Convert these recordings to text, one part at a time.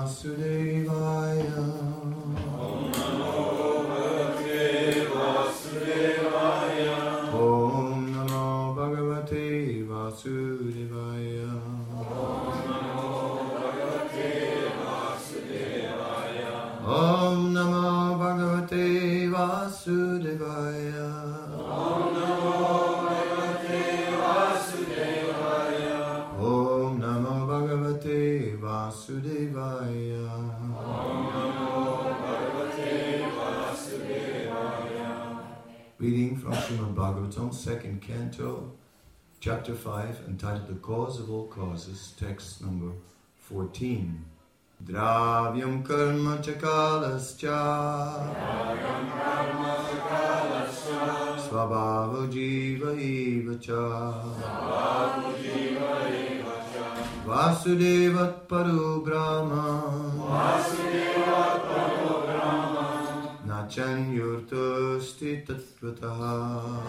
Vasudevaya. Om Namo Bhagavate Vasudevaya. Om Namo Bhagavate Vasudevaya. Om Namo Bhagavate Vasudevaya. Om Namo Bhagavate Vasudevaya. Om Namo Bhagavate Vasudevaya. Om Namo Bhagavate Vasudevaya. Reading from Srimad Bhagavatam, 2nd Canto, Chapter 5, entitled The Cause of All Causes, text number 14. Dravyam karma chakalascha svabhava jiva eva cha Vasudevat paru brahma Nachan yurtosti tattvataha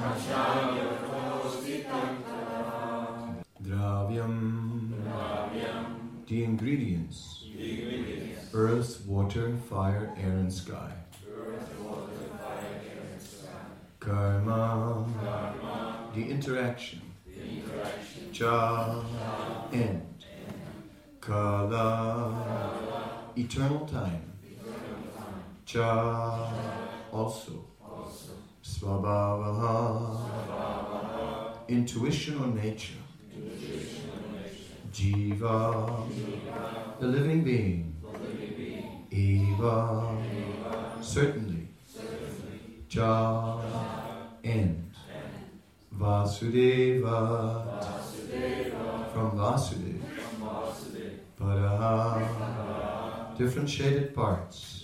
Dravyam. The ingredients. Earth, water, fire, air and sky. Karma. The interaction. Cha. End. Kala. Eternal time. Cha. Also. Svabhavaha. Intuition or nature. Jiva. The living being. Eva. Certainly. Cha. End. Vasudeva. From Vasudeva. Paraha. Differentiated parts.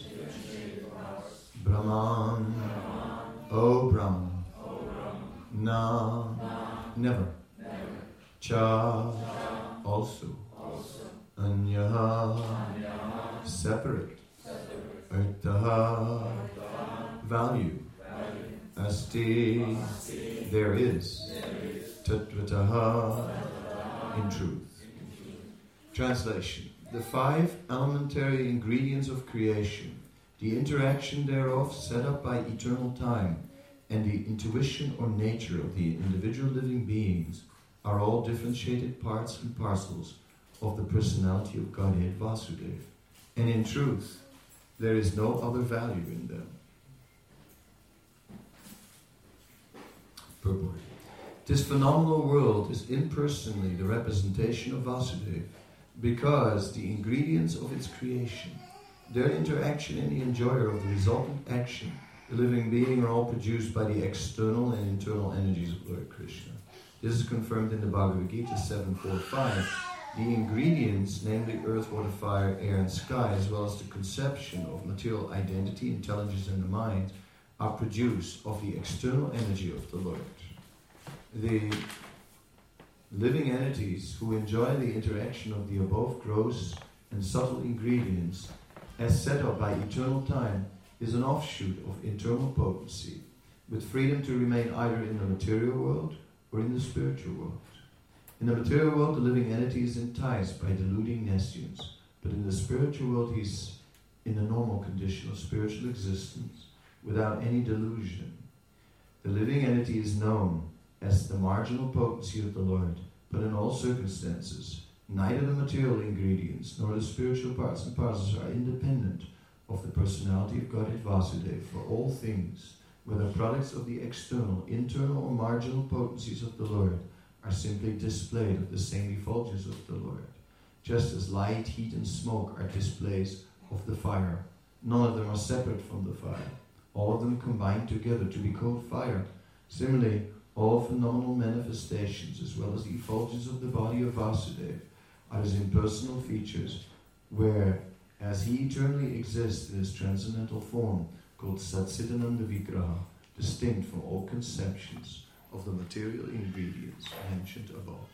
Brahman. O Brahman. Na. Never. Cha. Also. Anyaha. Separate. Arthaha. Value. Asti. There is. Tattvataha. In truth. Translation. The 5 elementary ingredients of creation, the interaction thereof set up by eternal time, and the intuition or nature of the individual living beings are all differentiated parts and parcels of the personality of Godhead Vasudeva. And in truth, there is no other value in them. Purport. This phenomenal world is impersonally the representation of Vasudeva, because the ingredients of its creation, their interaction and the enjoyer of the resultant action, the living being, are all produced by the external and internal energies of Lord Krishna. This is confirmed in the Bhagavad Gita 7.4.5. The ingredients, namely earth, water, fire, air and sky, as well as the conception of material identity, intelligence and the mind, are produced of the external energy of the Lord. The living entities who enjoy the interaction of the above gross and subtle ingredients as set up by eternal time is an offshoot of internal potency, with freedom to remain either in the material world or in the spiritual world. In the material world, the living entity is enticed by deluding nescience, but in the spiritual world, he is in the normal condition of spiritual existence without any delusion. The living entity is known as the marginal potency of the Lord, but in all circumstances, neither the material ingredients nor the spiritual parts and parcels are independent of the personality of Godhead Vasudeva, for all things, whether products of the external, internal or marginal potencies of the Lord, are simply displayed of the same effulgence of the Lord. Just as light, heat and smoke are displays of the fire, none of them are separate from the fire. All of them combine together to be called fire. Similarly, all phenomenal manifestations, as well as the effulgence of the body of Vasudeva, are his impersonal features, where, as he eternally exists in his transcendental form, called Satsidananda Vigraha, distinct from all conceptions of the material ingredients mentioned above.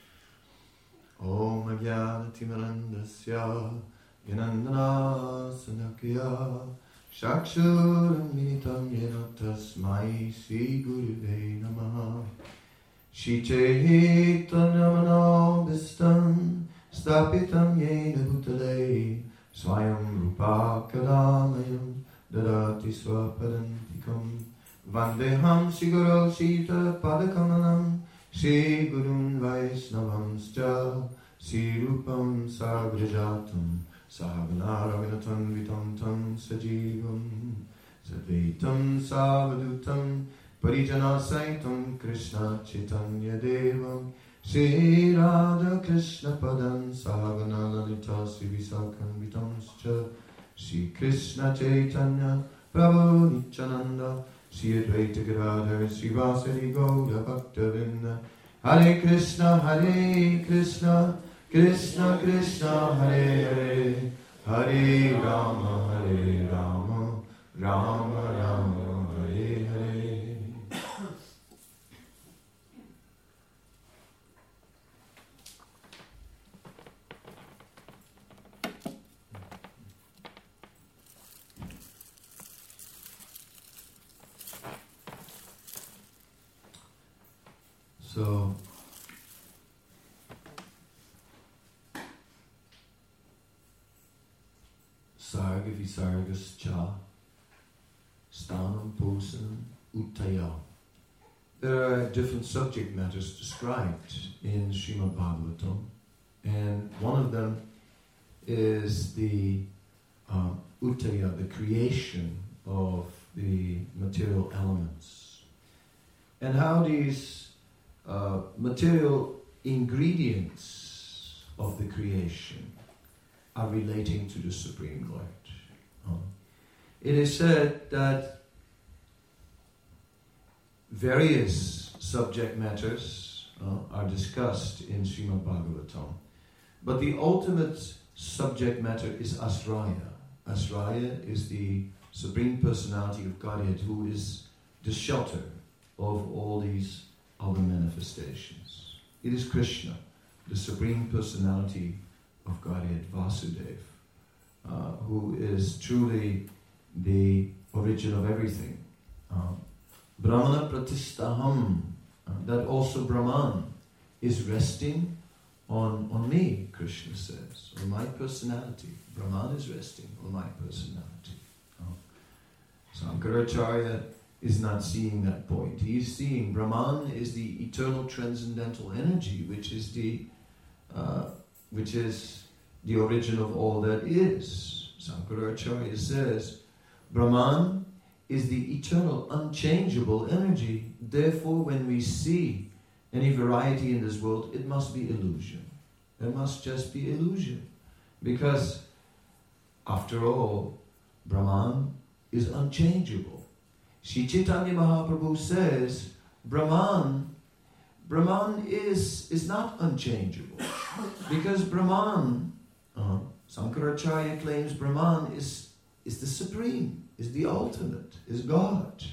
Om Agyana Timarandasya Yanandana Sanakya Shakshuram Minitam Yena Tasmai Sri Guruve Namaha Shite Tanyamano Bistam Stapitam Yena Bhutale Swayam Rupa Kadamayam Dadati Swapadantikam Vandeham Siguro Sita Padakamanam Shri Gurun Vaisnavamscha Sri Rupam Sagrajatam Sahagana Raghunathan Vitam Tam Sajivam Sadvaitam Savadutam Parijana Saitam Krishna Chaitanya Devam Shri Radha Krishna Padam Sahagana Lalita Sri Visakam Vitamscha Shri Krishna Chaitanya Prabhu Nityananda Shri Advaita Gadadhar Shri Vasari Gaura Bhaktavinda Hare Krishna Krishna Krishna Hare Hare Hare Rama Rama Rama Hare Hare. So, Sarga Visargas Cha Stanam Posanam Uttaya. There are different subject matters described in Srimad Bhagavatam, and one of them is the Uttaya, the creation of the material elements, and how these material ingredients of the creation are relating to the Supreme Lord. It is said that various subject matters are discussed in Srimad Bhagavatam, but the ultimate subject matter is Asraya. Asraya is the Supreme Personality of Godhead, who is the shelter of all these other manifestations. It is Krishna, the Supreme Personality of Godhead, Vasudeva, who is truly the origin of everything. Brahmana Pratistaham, that also Brahman is resting on me, Krishna says, on my personality. Brahman is resting on my personality. Sankaracharya is not seeing that point. He is seeing Brahman is the eternal transcendental energy, which is the origin of all that is. Sankaracharya says, Brahman is the eternal, unchangeable energy. Therefore, when we see any variety in this world, it must be illusion. There must just be illusion. Because, after all, Brahman is unchangeable. Sri Chaitanya Mahaprabhu says, Brahman is not unchangeable. Because Brahman, Sankaracharya claims Brahman is the supreme, is the ultimate, is God.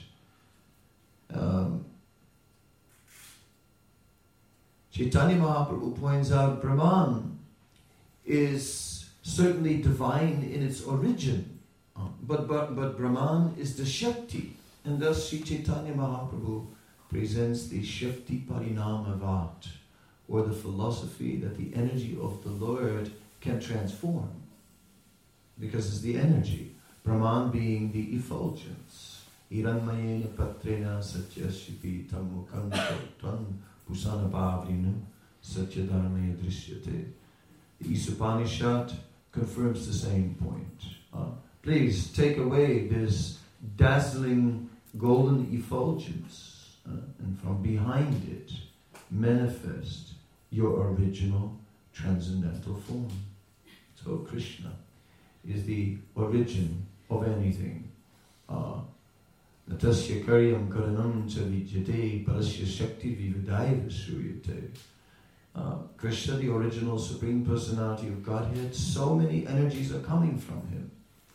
Chaitanya Mahaprabhu points out Brahman is certainly divine in its origin, but Brahman is the Shakti, and thus Sri Chaitanya Mahaprabhu presents the Shakti Parinamavat, or the philosophy that the energy of the Lord can transform, because it's the energy. Brahman being the effulgence. Hiranmayena patrena satyashipi tammukam pusana bhavrinu satyadharmaya drishyate. The Isopanishad confirms the same point. Please take away this dazzling golden effulgence, and from behind it manifest your original transcendental form. So Krishna is the origin of anything. Natasya karyam karanam cha vidyate parasya shakti vividaiva shruyate. Krishna, the original Supreme Personality of Godhead, so many energies are coming from him.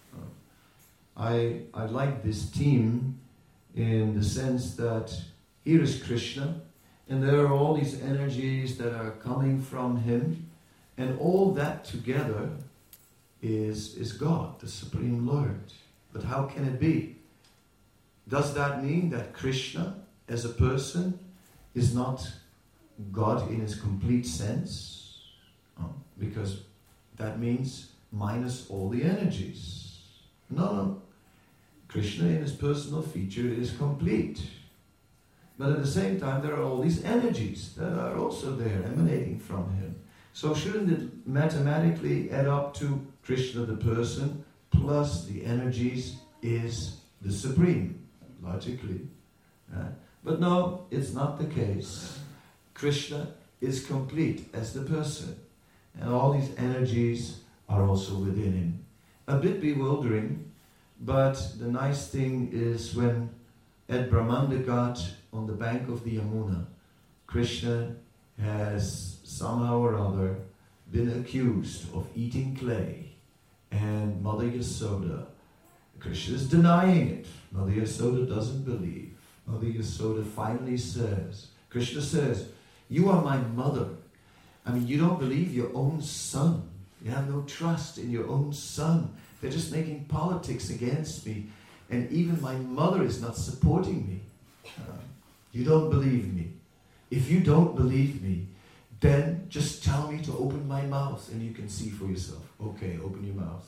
I like this theme in the sense that here is Krishna, and there are all these energies that are coming from him, and all that together is God, the Supreme Lord. But how can it be? Does that mean that Krishna, as a person, is not God in its complete sense? Because that means minus all the energies. No. Krishna in his personal feature is complete. But at the same time, there are all these energies that are also there, emanating from him. So shouldn't it mathematically add up to Krishna the person plus the energies is the supreme, logically. But no, it's not the case. Krishna is complete as the person. And all these energies are also within him. A bit bewildering, but the nice thing is when at Brahmanda Ghat on the bank of the Yamuna, Krishna has somehow or other been accused of eating clay, and Mother Yasoda, Krishna is denying it. Mother Yasoda doesn't believe. Mother Yasoda finally says, Krishna says, you are my mother. I mean, you don't believe your own son. You have no trust in your own son. They're just making politics against me. And even my mother is not supporting me. You don't believe me. If you don't believe me, then just tell me to open my mouth and you can see for yourself. Okay, open your mouth.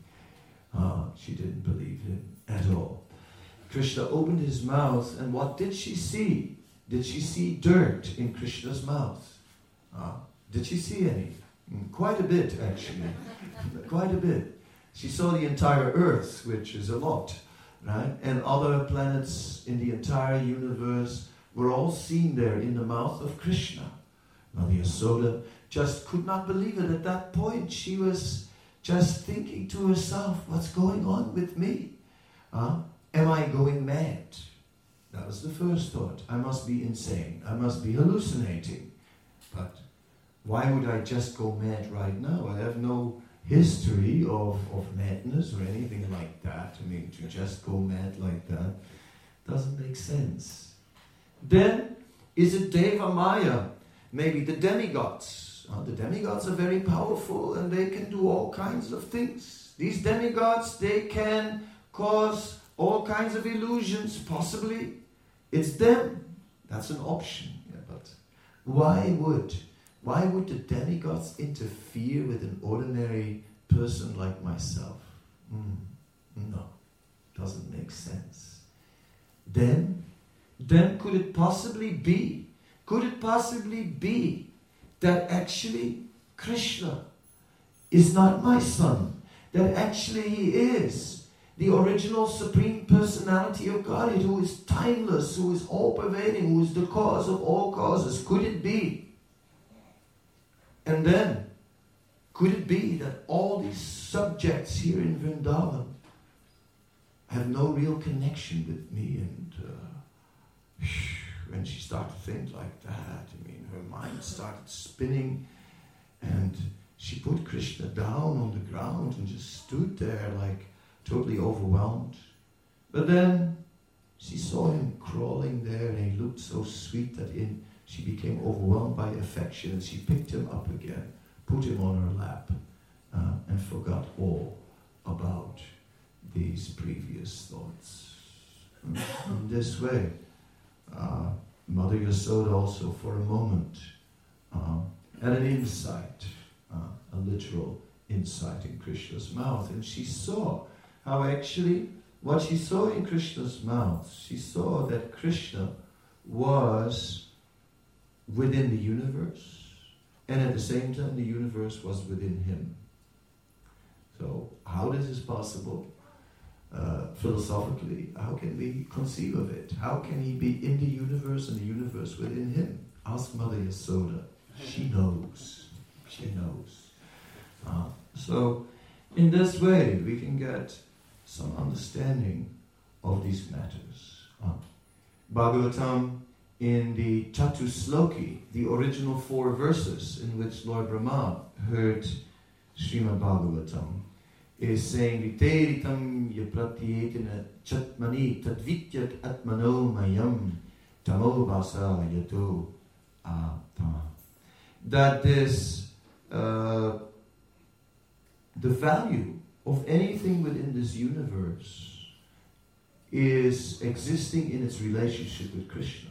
She didn't believe him at all. Krishna opened his mouth, and what did she see? Did she see dirt in Krishna's mouth? Did she see any? Quite a bit, actually. Quite a bit. She saw the entire earth, which is a lot, right? And other planets in the entire universe were all seen there in the mouth of Krishna. Mother Yasoda just could not believe it at that point. She was just thinking to herself, what's going on with me? Am I going mad? That was the first thought. I must be insane. I must be hallucinating. But why would I just go mad right now? I have no history of madness or anything like that. I mean, to just go mad like that doesn't make sense. Then, is it Deva Maya? Maybe the demigods. The demigods are very powerful and they can do all kinds of things. These demigods, they can cause all kinds of illusions, possibly. It's them. That's an option. Yeah, but why would the demigods interfere with an ordinary person like myself? No, doesn't make sense. Then could it possibly be that actually Krishna is not my son, that actually he is the original Supreme Personality of Godhead, who is timeless, who is all-pervading, who is the cause of all causes? Could it be? And then, could it be that all these subjects here in Vrindavan have no real connection with me? And when she started to think like that, I mean, her mind started spinning, and she put Krishna down on the ground and just stood there like totally overwhelmed. But then she saw him crawling there, and he looked so sweet that she became overwhelmed by affection, and she picked him up again, put him on her lap, and forgot all about these previous thoughts. In this way, Mother Yasoda also for a moment had an insight, a literal insight in Krishna's mouth, and she saw how actually what she saw in Krishna's mouth, she saw that Krishna was within the universe, and at the same time the universe was within him. So how this is possible? Philosophically, how can we conceive of it? How can he be in the universe and the universe within him? Ask Mother Yasoda. She knows. She knows. So in this way we can get some understanding of these matters. Bhagavatam, in the Chatusloki, the original 4 verses in which Lord Brahma heard Srimad Bhagavatam, is saying, Viteritam yapratyetina chatmani tadvityat atmano mayam tamo vasa yato atma. That this, the value of anything within this universe is existing in its relationship with Krishna.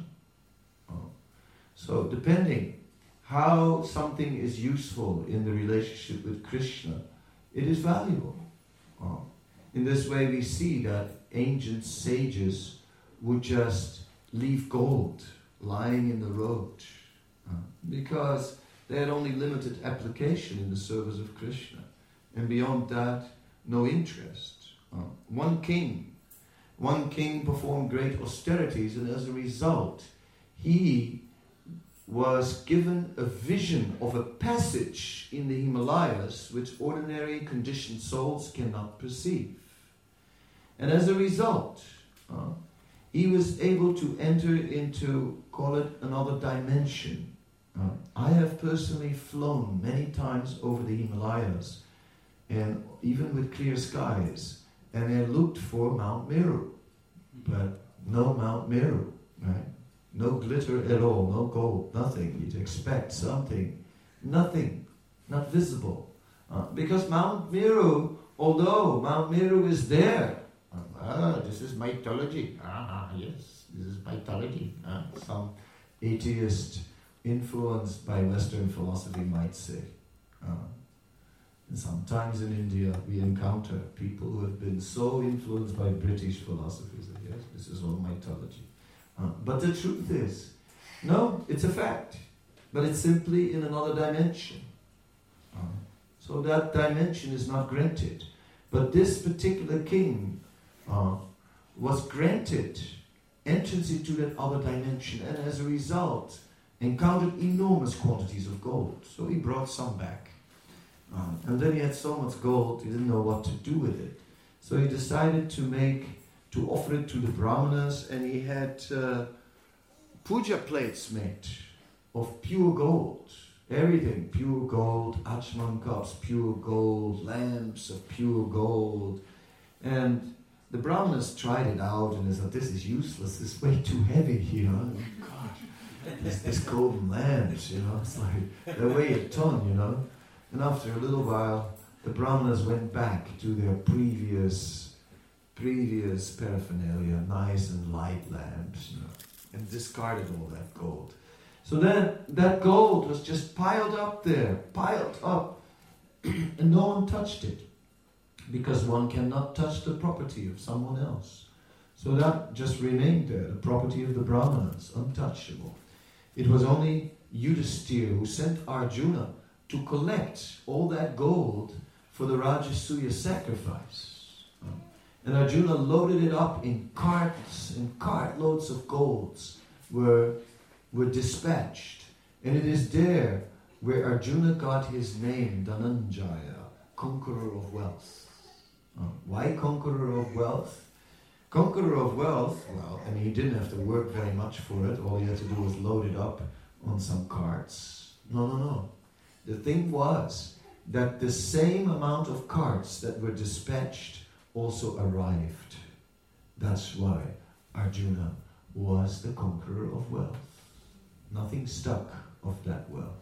So depending how something is useful in the relationship with Krishna it is valuable. In this way we see that ancient sages would just leave gold lying in the road because they had only limited application in the service of Krishna, and beyond that, no interest. One king performed great austerities, and as a result, he was given a vision of a passage in the Himalayas which ordinary conditioned souls cannot perceive. And as a result, he was able to enter into, call it, another dimension. I have personally flown many times over the Himalayas, and even with clear skies, and I looked for Mount Meru, but no Mount Meru, right? No glitter at all, no gold, nothing. You'd expect something, nothing, not visible. Because Mount Meru, although Mount Meru is there, this is mythology. Yes, this is mythology. Some atheist influenced by Western philosophy might say. And sometimes in India we encounter people who have been so influenced by British philosophies that yes, this is all mythology. But the truth is, no, it's a fact, but it's simply in another dimension. So that dimension is not granted. But this particular king was granted entrance into that other dimension, and as a result encountered enormous quantities of gold. So he brought some back. And then he had so much gold, he didn't know what to do with it. So he decided to offer it to the Brahmanas, and he had puja plates made of pure gold. Everything, pure gold, achman cups, pure gold, lamps of pure gold. And the Brahmanas tried it out and they thought, this is useless, this is way too heavy, God, this golden lamps, it's like, they weigh a ton, And after a little while, the Brahmanas went back to their previous paraphernalia, nice and light lamps, and discarded all that gold. So then that gold was just piled up, and no one touched it, because one cannot touch the property of someone else. So that just remained there, the property of the Brahmanas, untouchable. It was only Yudhisthira who sent Arjuna to collect all that gold for the Rajasuya sacrifice. And Arjuna loaded it up in carts and cartloads of golds were dispatched. And it is there where Arjuna got his name, Dhananjaya, conqueror of wealth. Why conqueror of wealth? Conqueror of wealth, well, I mean, he didn't have to work very much for it. All he had to do was load it up on some carts. No. The thing was that the same amount of carts that were dispatched also arrived. That's why Arjuna was the conqueror of wealth. Nothing stuck of that wealth.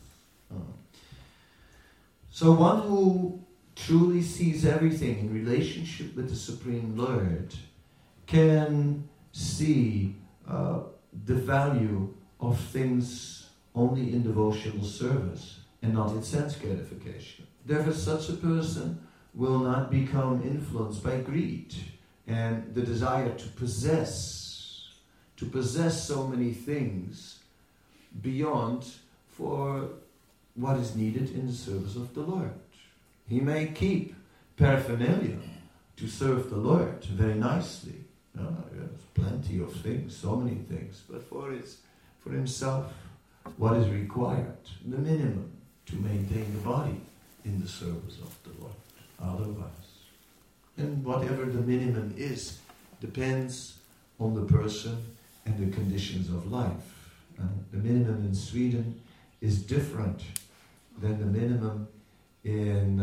So one who truly sees everything in relationship with the Supreme Lord can see the value of things only in devotional service and not in sense gratification. Therefore, such a person will not become influenced by greed and the desire to possess so many things beyond for what is needed in the service of the Lord. He may keep paraphernalia to serve the Lord very nicely. There's plenty of things, so many things, but for himself, what is required, the minimum to maintain the body in the service of the Lord. Otherwise, and whatever the minimum is depends on the person and the conditions of life. The minimum in Sweden is different than the minimum in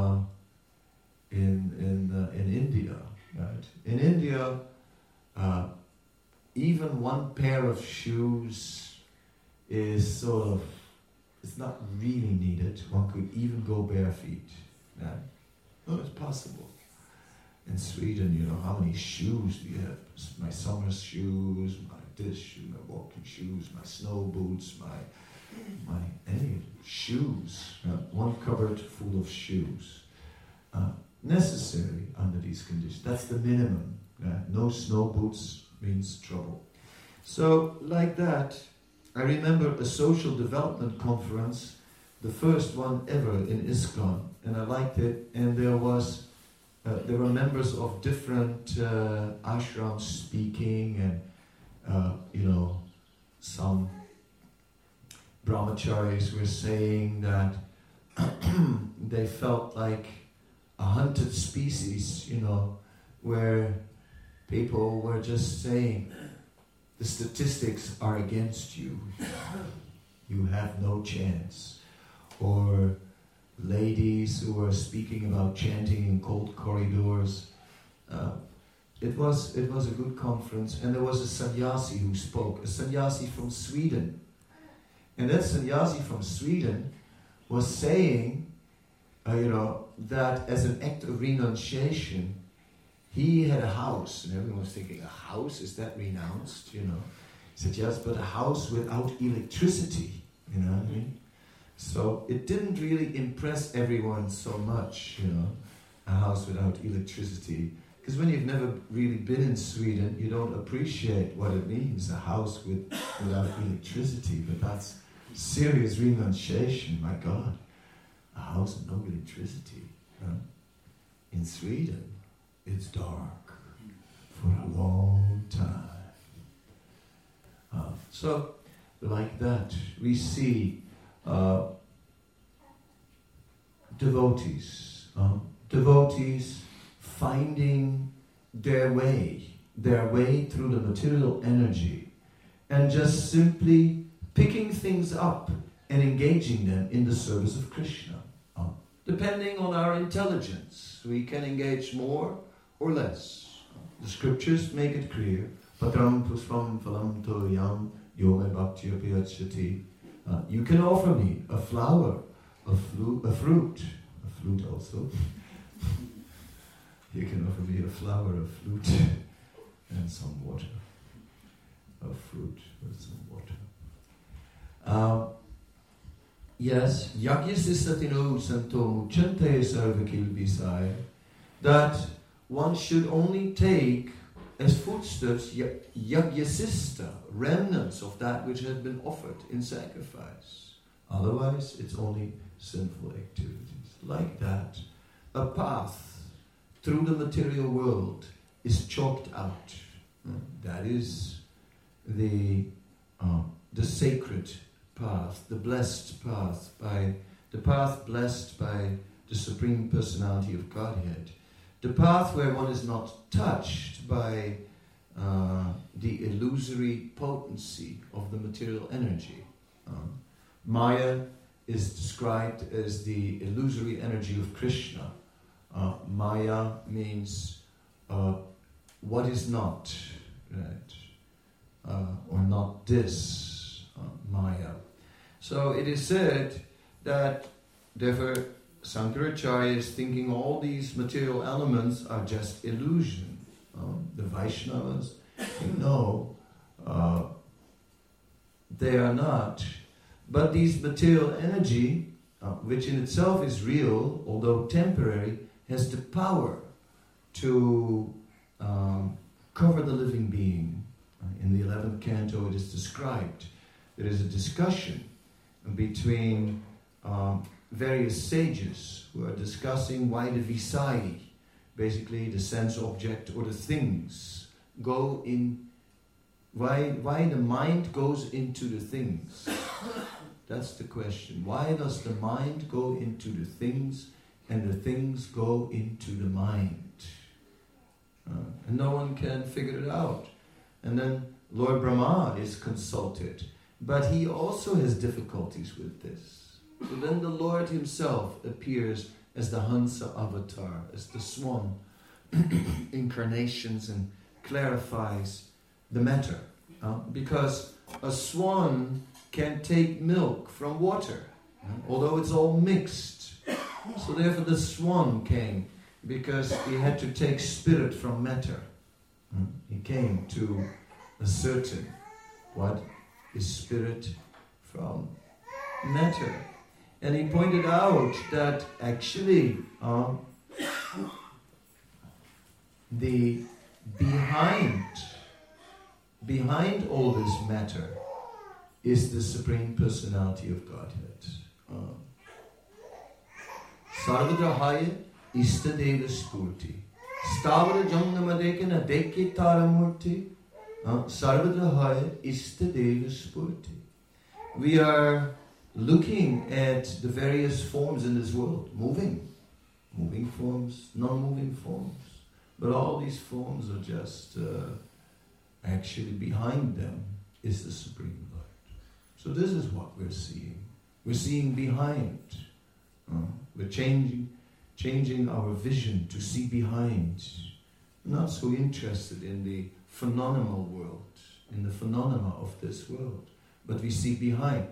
India. Right? In India, even one pair of shoes is it's not really needed. One could even go bare feet. Right? No, it's possible. In Sweden, how many shoes do you have? My summer shoes, my walking shoes, my snow boots, my any shoes. One cupboard full of shoes. necessary under these conditions. That's the minimum. No snow boots means trouble. So, like that, I remember a social development conference, the first one ever in ISKCON, and I liked it. And there were members of different ashrams speaking, and some brahmacharis were saying that they felt like a hunted species, where people were just saying, the statistics are against you. You have no chance. Or ladies who were speaking about chanting in cold corridors. It was a good conference, and there was a sannyasi who spoke, a sannyasi from Sweden. And that sannyasi from Sweden was saying, that as an act of renunciation, he had a house, and everyone was thinking, a house, is that renounced? He said, yes, but a house without electricity, you know what I mean? So it didn't really impress everyone so much, a house without electricity. Because when you've never really been in Sweden, you don't appreciate what it means, a house without electricity. But that's serious renunciation, my God. A house with no electricity. In Sweden, it's dark for a long time. So, like that, we see devotees finding their way through the material energy, and just simply picking things up and engaging them in the service of Krishna. Depending on our intelligence, we can engage more or less. The scriptures make it clear. Patram puspam phalam toyam yome bhaktya piyachati. You can offer me a flower, a fruit also. You can offer me a flower, a flute, and some water. A fruit with some water. Yes, yagyasisatino santo muchante sarvakilvisai, that one should only take as foodstuffs yagyasista, remnants of that which has been offered in sacrifice. Otherwise, it's only sinful activities. Like that, a path through the material world is chalked out. That is the sacred path, the blessed path, the path blessed by the Supreme Personality of Godhead. The path where one is not touched by the illusory potency of the material energy. Maya is described as the illusory energy of Krishna. Maya means what is not, right? Or not this, Maya. So it is said that therefore Sankaracharya is thinking all these material elements are just illusion. The Vaishnavas, they are not. But these material energy, which in itself is real, although temporary, has the power to cover the living being. In the 11th canto it is described. There is a discussion between various sages who are discussing why the Visai, basically the sense object or the things, go in, why the mind goes into the things. That's the question. Why does the mind go into the things and the things go into the mind? And no one can figure it out. And then Lord Brahma is consulted, but he also has difficulties with this. So then the Lord himself appears as the Hansa avatar, as the swan incarnations, and clarifies the matter. Because a swan can take milk from water, although it's all mixed. So therefore the swan came, because he had to take spirit from matter. He came to ascertain what is spirit from matter. And he pointed out that actually the behind all this matter is the Supreme Personality of Godhead. Sarvadahaya Istadeva Spurti. Stavara Jangamadekana Dekitaramurti. Sarvadahaya Istadeva Spurti. We are looking at the various forms in this world, moving forms, non-moving forms. But all these forms are just, actually behind them is the Supreme Lord. So this is what we're seeing. We're seeing behind. We're changing our vision to see behind. We're not so interested in the phenomenal world, in the phenomena of this world, but we see behind.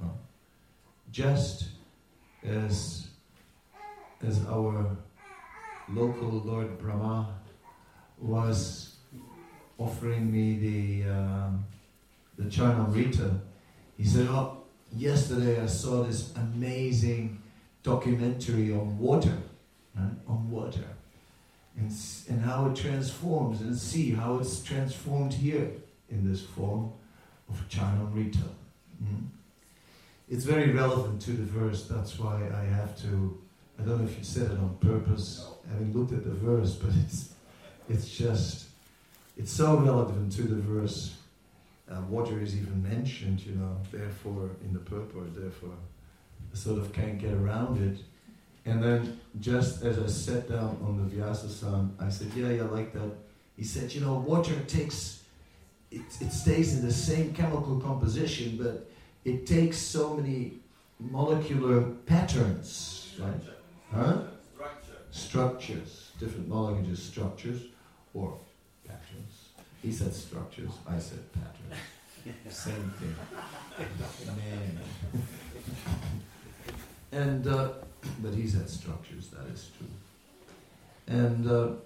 Just as our local Lord Brahma was offering me the Charnamrita, he said, yesterday I saw this amazing documentary on water, and how it transforms, and see how it's transformed here in this form of Charnamrita. It's very relevant to the verse, that's why I have to, I don't know if you said it on purpose, having looked at the verse, but it's so relevant to the verse. Water is even mentioned, therefore, in the purport, therefore, I sort of can't get around it. And then, just as I sat down on the Vyasa-san, I said, yeah, like that. He said, water takes, it stays in the same chemical composition, but it takes so many molecular patterns, right? Structures, different molecular structures, or patterns. He said structures, I said patterns. Same thing. Man. And, but he said structures, that is true. And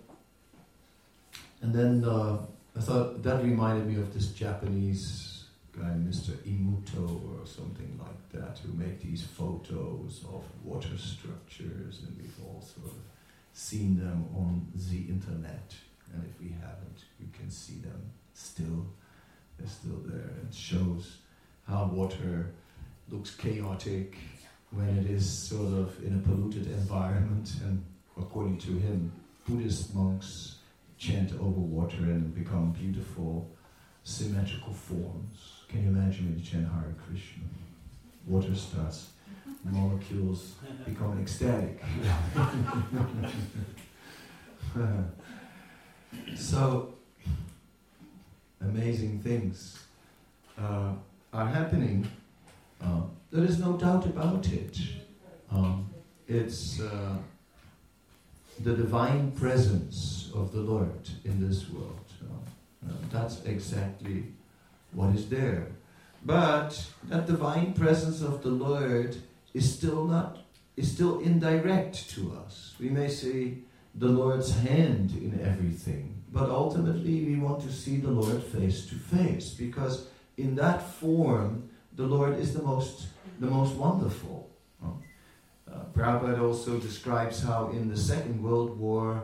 then I thought, that reminded me of this Japanese guy, Mr. Imuto or something like that, who make these photos of water structures, and we've all sort of seen them on the internet. And if we haven't, you can see them still. They're still there. It shows how water looks chaotic when it is sort of in a polluted environment. And according to him, Buddhist monks chant over water and become beautiful, symmetrical forms. Can you imagine when you chant Hare Krishna? Water starts, molecules become ecstatic. So, amazing things are happening. There is no doubt about it. It's the divine presence of the Lord in this world. That's exactly what is there. But that divine presence of the Lord is still indirect to us. We may say the Lord's hand in everything, but ultimately we want to see the Lord face to face, because in that form the Lord is the most wonderful. Prabhupada also describes how in the Second World War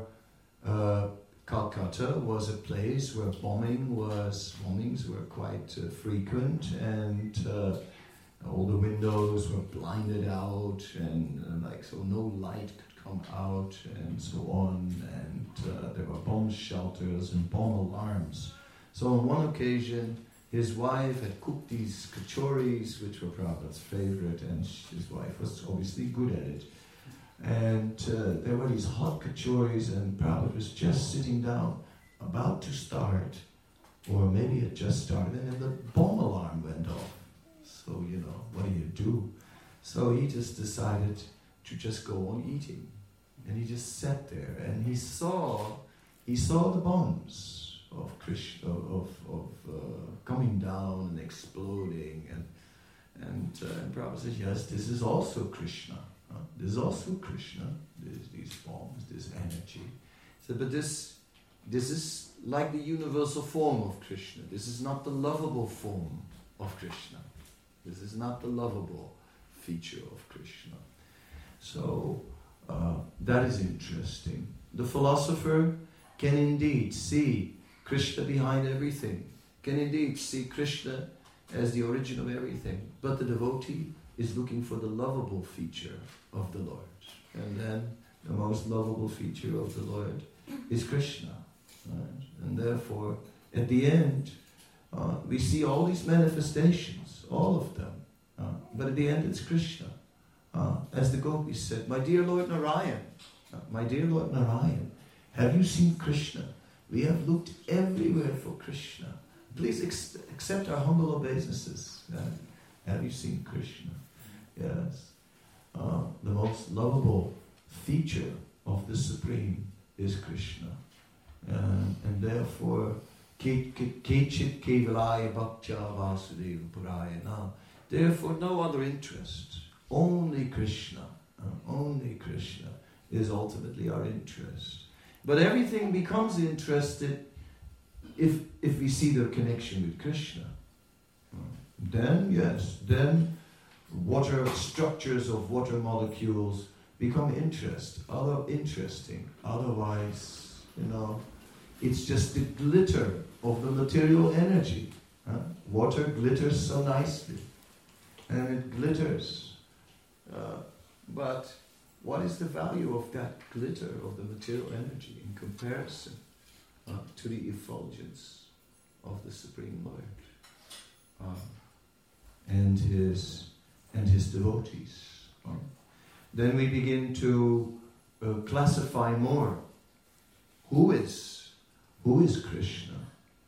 Calcutta was a place where bombings were quite frequent, and all the windows were blinded out, and so no light could come out, and so on, and there were bomb shelters and bomb alarms. So on one occasion, his wife had cooked these kachoris, which were Prabhupada's favorite, and his wife was obviously good at it. And there were these hot kachoris, and Prabhupada was just sitting down, about to start, or maybe it just started, and then the bomb alarm went off. So, what do? So he just decided to just go on eating. And he just sat there, and he saw the bombs of Krishna, coming down and exploding, and Prabhupada said, yes, this is also Krishna. This is also Krishna. These bombs, this energy. He said, but this is like the universal form of Krishna. This is not the lovable form of Krishna. This is not the lovable feature of Krishna. So that is interesting. The philosopher can indeed see Krishna behind everything, can indeed see Krishna as the origin of everything. But the devotee is looking for the lovable feature of the Lord. And then the most lovable feature of the Lord is Krishna. Right? And therefore, at the end, we see all these manifestations, all of them. But at the end, it's Krishna. As the gopis said, my dear Lord Narayan, have you seen Krishna? We have looked everywhere for Krishna. Please accept our humble obeisances. Have you seen Krishna? Yes. The most lovable feature of the Supreme is Krishna. And therefore, Kechit Kevalaya Bhaktya Vasudeva Purayana. Therefore, no other interest. Only Krishna. Only Krishna is ultimately our interest. But everything becomes interested if we see their connection with Krishna. Then, yes, then water structures of water molecules become interesting. Otherwise, it's just the glitter of the material energy. Water glitters so nicely, and it glitters. But what is the value of that glitter of the material energy in comparison to the effulgence of the Supreme Lord and his devotees? Then we begin to classify more. Who is Krishna?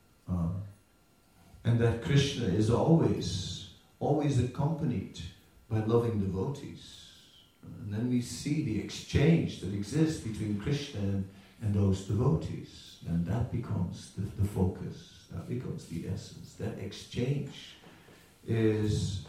And that Krishna is always accompanied by loving devotees. And then we see the exchange that exists between Krishna and those devotees. And that becomes the focus. That becomes the essence. That exchange is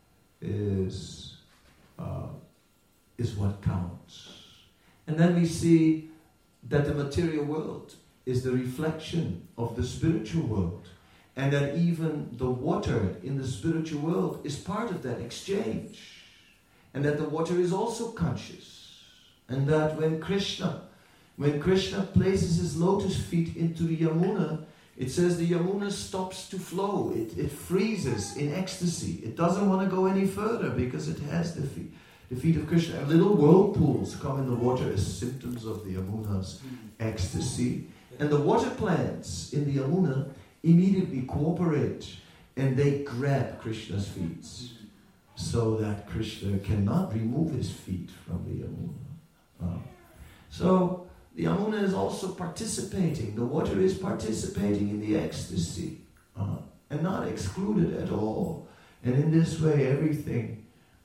what counts. And then we see that the material world is the reflection of the spiritual world. And that even the water in the spiritual world is part of that exchange. And that the water is also conscious. And that when Krishna places his lotus feet into the Yamuna, it says the Yamuna stops to flow. It freezes in ecstasy. It doesn't want to go any further because it has the feet of Krishna. And little whirlpools come in the water as symptoms of the Yamuna's ecstasy. And the water plants in the Yamuna immediately cooperate and they grab Krishna's feet so that Krishna cannot remove his feet from the Yamuna. So the Yamuna is also participating. The water is participating in the ecstasy and not excluded at all. And in this way, everything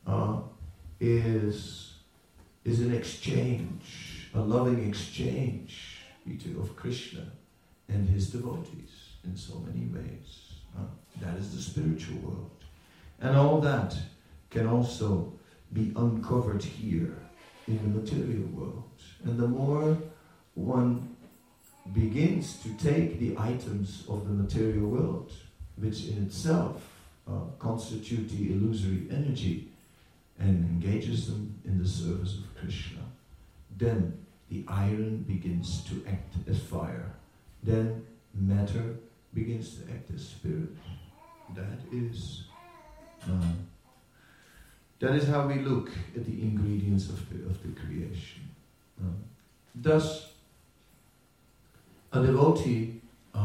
is an exchange, a loving exchange of Krishna and his devotees in so many ways. That is the spiritual world. And all that can also be uncovered here in the material world. And the more one begins to take the items of the material world, which in itself constitute the illusory energy, and engages them in the service of Krishna, then the iron begins to act as fire. Then matter begins to act as spirit. That is how we look at the ingredients of the creation. Thus, a devotee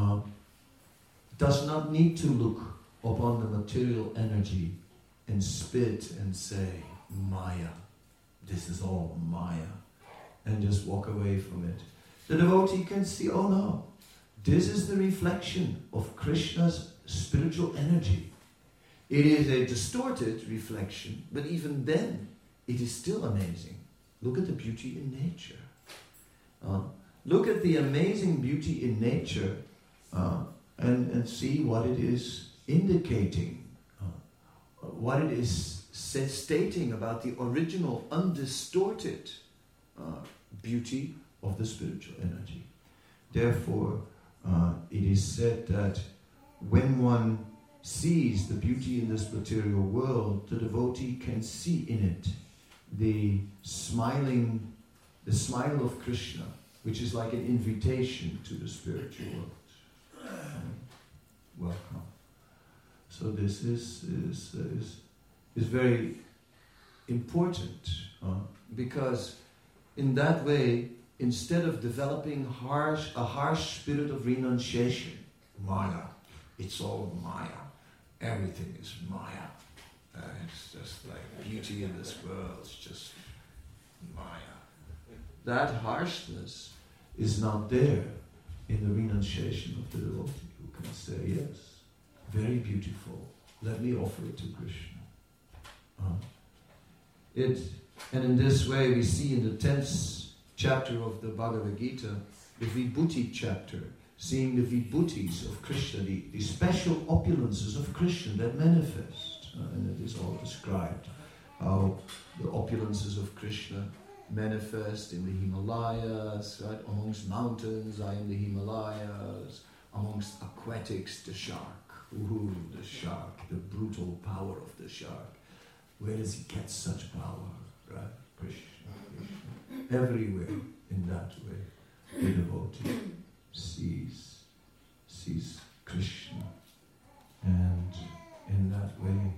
does not need to look upon the material energy and spit and say, Maya, this is all Maya, and just walk away from it. The devotee can see, oh no, this is the reflection of Krishna's spiritual energy. It is a distorted reflection, but even then, it is still amazing. Look at the beauty in nature. Look at the amazing beauty in nature and see what it is indicating, what it is stating about the original, undistorted beauty of the spiritual energy. Therefore, it is said that when one sees the beauty in this material world, the devotee can see in it the smile of Krishna which is like an invitation to the spiritual world. Welcome. So this is very important, because in that way, instead of developing a harsh spirit of renunciation, Maya, it's all Maya, everything is Maya. It's just like beauty in this world, it's just Maya. That harshness is not there in the renunciation of the devotee, who can say, yes, very beautiful, let me offer it to Krishna. And in this way we see in the 10th chapter of the Bhagavad Gita, the Vibhuti chapter, seeing the Vibhutis of Krishna, the special opulences of Krishna that manifest. And it is all described, how the opulences of Krishna manifest in the Himalayas, right? Amongst mountains, I am the Himalayas. Amongst aquatics, the shark. Ooh, the shark, the brutal power of the shark. Where does he get such power? Right? Krishna. Everywhere in that way, the devotee sees Krishna. And in that way,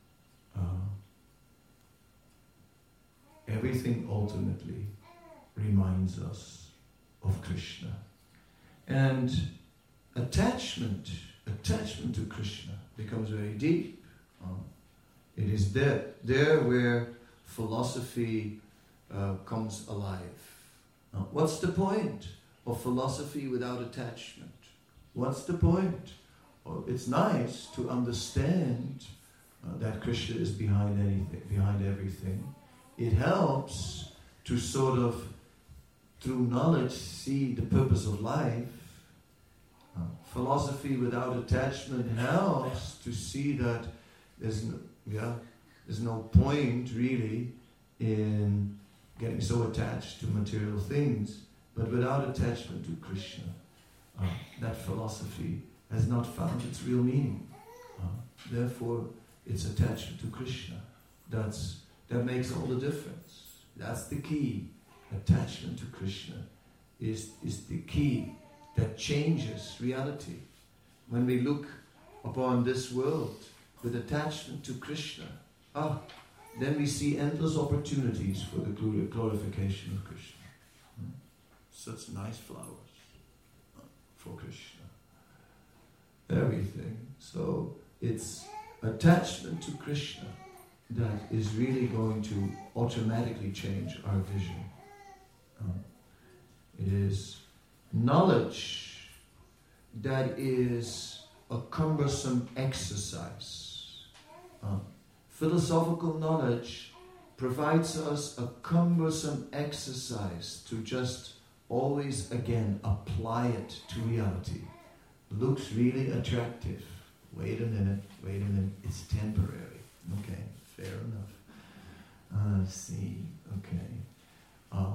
everything ultimately reminds us of Krishna. And attachment to Krishna becomes very deep. It is there where philosophy comes alive. What's the point of philosophy without attachment? What's the point? Well, it's nice to understand that Krishna is behind everything. It helps to sort of, through knowledge, see the purpose of life. Philosophy without attachment helps to see that there's no point really in getting so attached to material things. But without attachment to Krishna, that philosophy has not found its real meaning. Therefore, it's attachment to Krishna. That makes all the difference. That's the key. Attachment to Krishna is the key that changes reality. When we look upon this world with attachment to Krishna, then we see endless opportunities for the glorification of Krishna. Such nice flowers for Krishna. Everything. So it's attachment to Krishna that is really going to automatically change our vision. It is knowledge that is a cumbersome exercise. Philosophical knowledge provides us a cumbersome exercise to just always again apply it to reality. Looks really attractive. Wait a minute, it's temporary. Okay, fair enough. See, okay.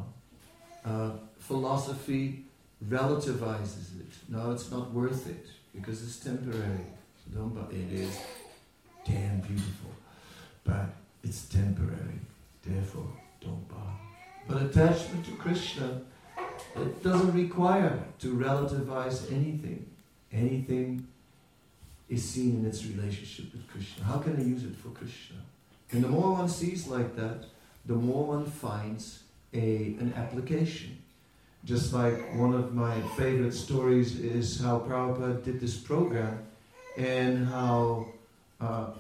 Philosophy relativizes it. No, it's not worth it because it's temporary. So don't buy it. Is damn beautiful, but it's temporary. Therefore, don't buy. But attachment to Krishna, it doesn't require to relativize anything. Anything is seen in its relationship with Krishna. How can I use it for Krishna? And the more one sees like that, the more one finds an application. Just like one of my favorite stories is how Prabhupada did this program and how a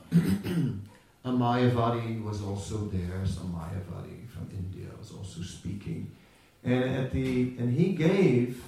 Mayavadi was also there, some Mayavadi from India was also speaking. And he gave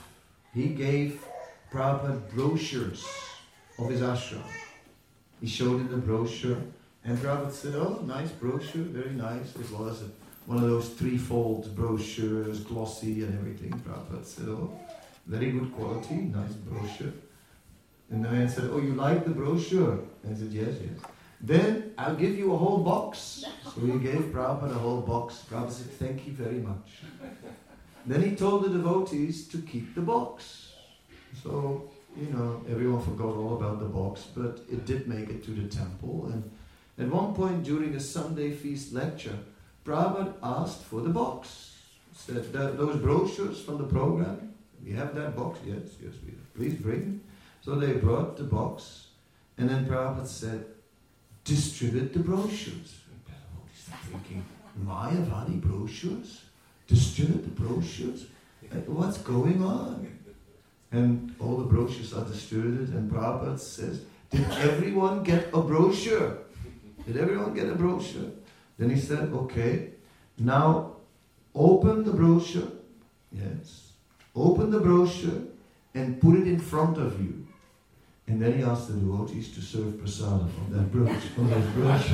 Prabhupada brochures of his ashram. He showed him the brochure, and Prabhupada said, "Oh, nice brochure, very nice." It was one of those threefold brochures, glossy and everything. Prabhupada said, "Oh, very good quality, nice brochure." And the man said, "Oh, you like the brochure?" And I said, "Yes, yes." "Then I'll give you a whole box." So he gave Prabhupada a whole box. Prabhupada said, "Thank you very much." Then he told the devotees to keep the box. So, everyone forgot all about the box, but it did make it to the temple. And at one point during a Sunday feast lecture, Prabhupada asked for the box. said, those brochures from the program, we have that box? Yes, we have. Please bring. So they brought the box, and then Prabhupada said, distribute the brochures. What is that thinking? Mayavadi brochures? Distribute the brochures? What's going on? And all the brochures are distributed, and Prabhupada says, did everyone get a brochure? Did everyone get a brochure? Then he said, okay, now open the brochure. Yes. Open the brochure and put it in front of you. And then he asked the devotees to serve prasada from that brochure, from those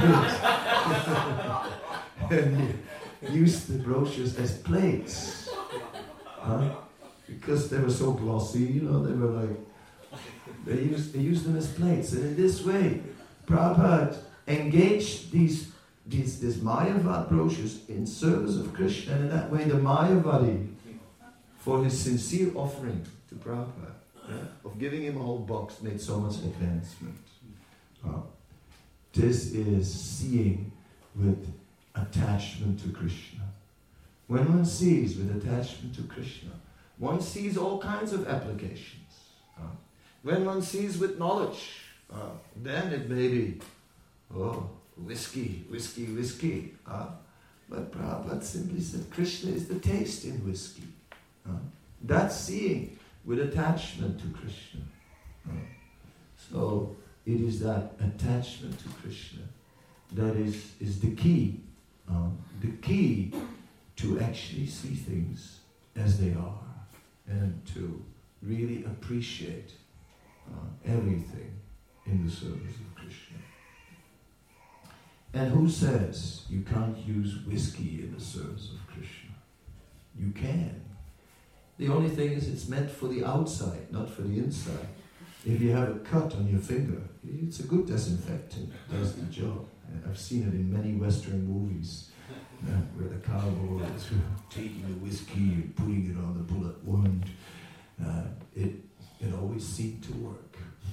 brochures. And he used the brochures as plates. Because they were so glossy, they were like, they used them as plates. And in this way, Prabhupada engaged these Mayavad brochures in service of Krishna, and in that way the Mayavadi, for his sincere offering to Prabhupada, of giving him a whole box, made so much advancement. This is seeing with attachment to Krishna. When one sees with attachment to Krishna, one sees all kinds of applications. When one sees with knowledge, then it may be, whiskey. But Prabhupada simply said, Krishna is the taste in whiskey. That's seeing with attachment to Krishna. So it is that attachment to Krishna that is the key to actually see things as they are and to really appreciate everything in the service of Krishna. And who says you can't use whiskey in the service of Krishna? You can. The only thing is it's meant for the outside, not for the inside. If you have a cut on your finger, it's a good disinfectant, it does the job. I've seen it in many Western movies where the cowboy is taking the whiskey and putting it on the bullet wound. It always seemed to work.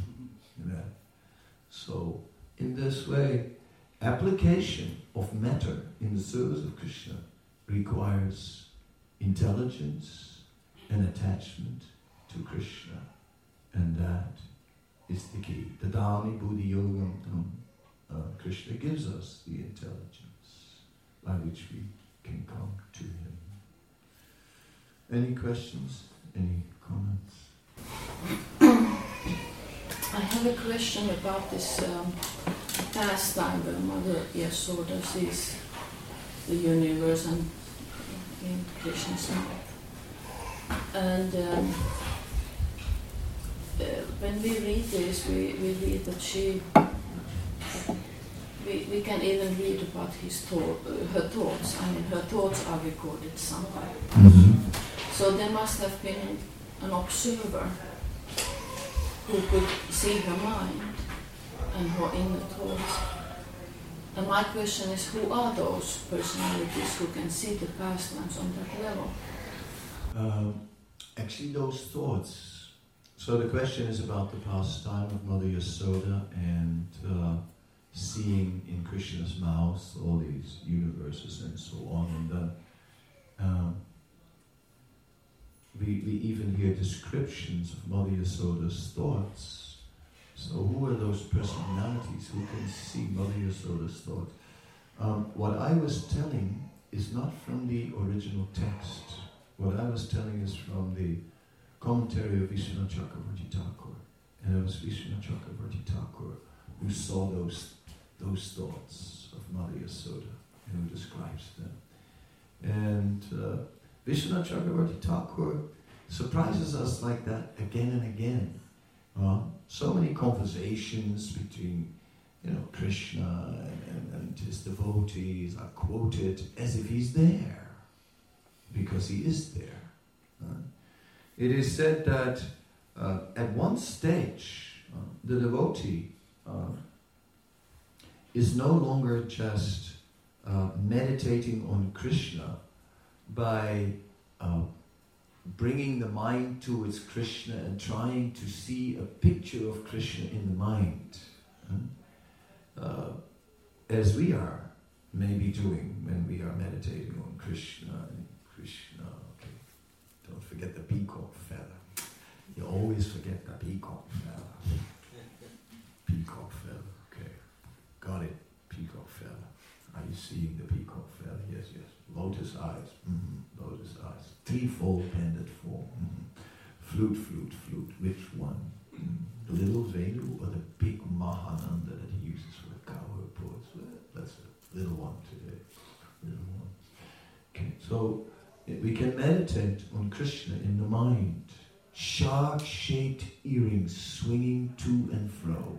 So in this way, application of matter in the service of Krishna requires intelligence and attachment to Krishna, and that is the key. Dadami Buddhi Yogam Tam. Krishna gives us the intelligence by which we can come to Him. Any questions? Any comments? I have a question about this pastime where Mother Yasoda sees the universe and in Krishna's mouth. And when we read this, we read that we can even read about her thoughts. I mean, her thoughts are recorded somewhere. Mm-hmm. So there must have been an observer who could see her mind and her inner thoughts. And my question is, who are those personalities who can see the pastimes on that level? Actually, those thoughts. So the question is about the pastime of Mother Yasoda and seeing in Krishna's mouth all these universes and so on. And we even hear descriptions of Mother Yasoda's thoughts. So who are those personalities who can see Mother Yasoda's thoughts? What I was telling is not from the original text. What I was telling is from the commentary of Vishwanath Chakravarti Thakur. And it was Vishwanath Chakravarti Thakur who saw those thoughts of Mother Yasoda and who describes them. And Vishwanath Chakravarti Thakur surprises us like that again and again. So many conversations between Krishna and his devotees are quoted as if he's there, because he is there. It is said that at one stage the devotee is no longer just meditating on Krishna by bringing the mind towards Krishna and trying to see a picture of Krishna in the mind, as we are maybe doing when we are meditating on Krishna and Krishna. Okay. Don't forget the peacock feather. You always forget the peacock feather. Peacock feather. Okay. Got it. Peacock feather. Are you seeing the peacock feather? Yes, yes. Lotus eyes. Lotus eyes. Threefold pendant form. Flute, flute, flute. Which one? The little Venu or the big Mahananda that he uses for the cowherd poets? Well, that's the little one today. Little one. Okay, so we can meditate on Krishna in the mind. Shark-shaped earrings swinging to and fro.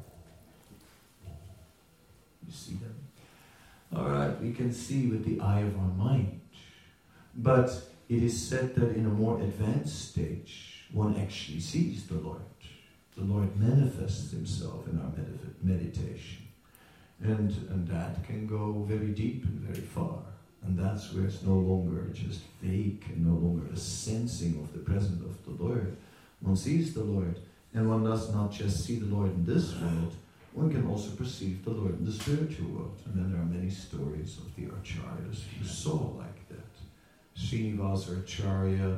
You see them? Alright, we can see with the eye of our mind. But it is said that in a more advanced stage, one actually sees the Lord. The Lord manifests himself in our meditation. And that can go very deep and very far. And that's where it's no longer just vague and no longer a sensing of the presence of the Lord. One sees the Lord, and one does not just see the Lord in this world, one can also perceive the Lord in the spiritual world. And then there are many stories of the acharyas who saw like that. Srinivasa Acharya